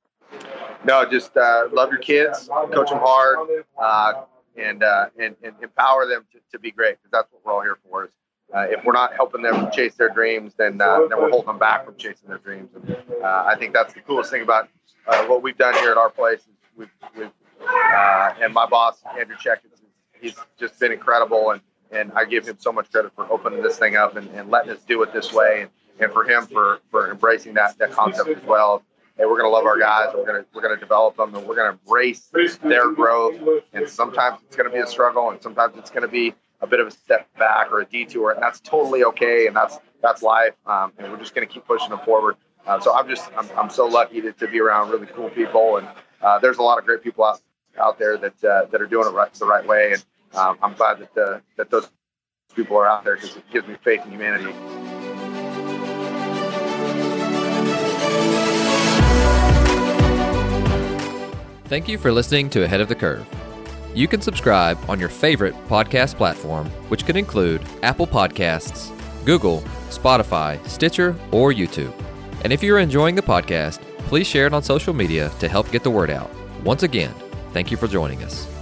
No, just uh, love your kids, coach them hard, uh, and, uh, and and empower them to, to be great, because that's what we're all here for. Is, uh, if we're not helping them chase their dreams, then uh, then we're holding them back from chasing their dreams. And uh, I think that's the coolest thing about uh, what we've done here at our place. Is we've, we've uh, and my boss Andrew Checkins, he's just been incredible, and, and I give him so much credit for opening this thing up and, and letting us do it this way. And, And for him, for, for embracing that that concept as well. Hey, we're going to love our guys. We're going to we're going to develop them, and we're going to embrace their growth. And sometimes it's going to be a struggle, and sometimes it's going to be a bit of a step back or a detour, and that's totally okay. And that's that's life. Um, and we're just going to keep pushing them forward. Uh, so I'm just I'm I'm so lucky to, to be around really cool people, and uh, there's a lot of great people out out there that uh, that are doing it right the right way, and um, I'm glad that uh, that those people are out there because it gives me faith in humanity. Thank you for listening to Ahead of the Curve. You can subscribe on your favorite podcast platform, which could include Apple Podcasts, Google, Spotify, Stitcher, or YouTube. And if you're enjoying the podcast, please share it on social media to help get the word out. Once again, thank you for joining us.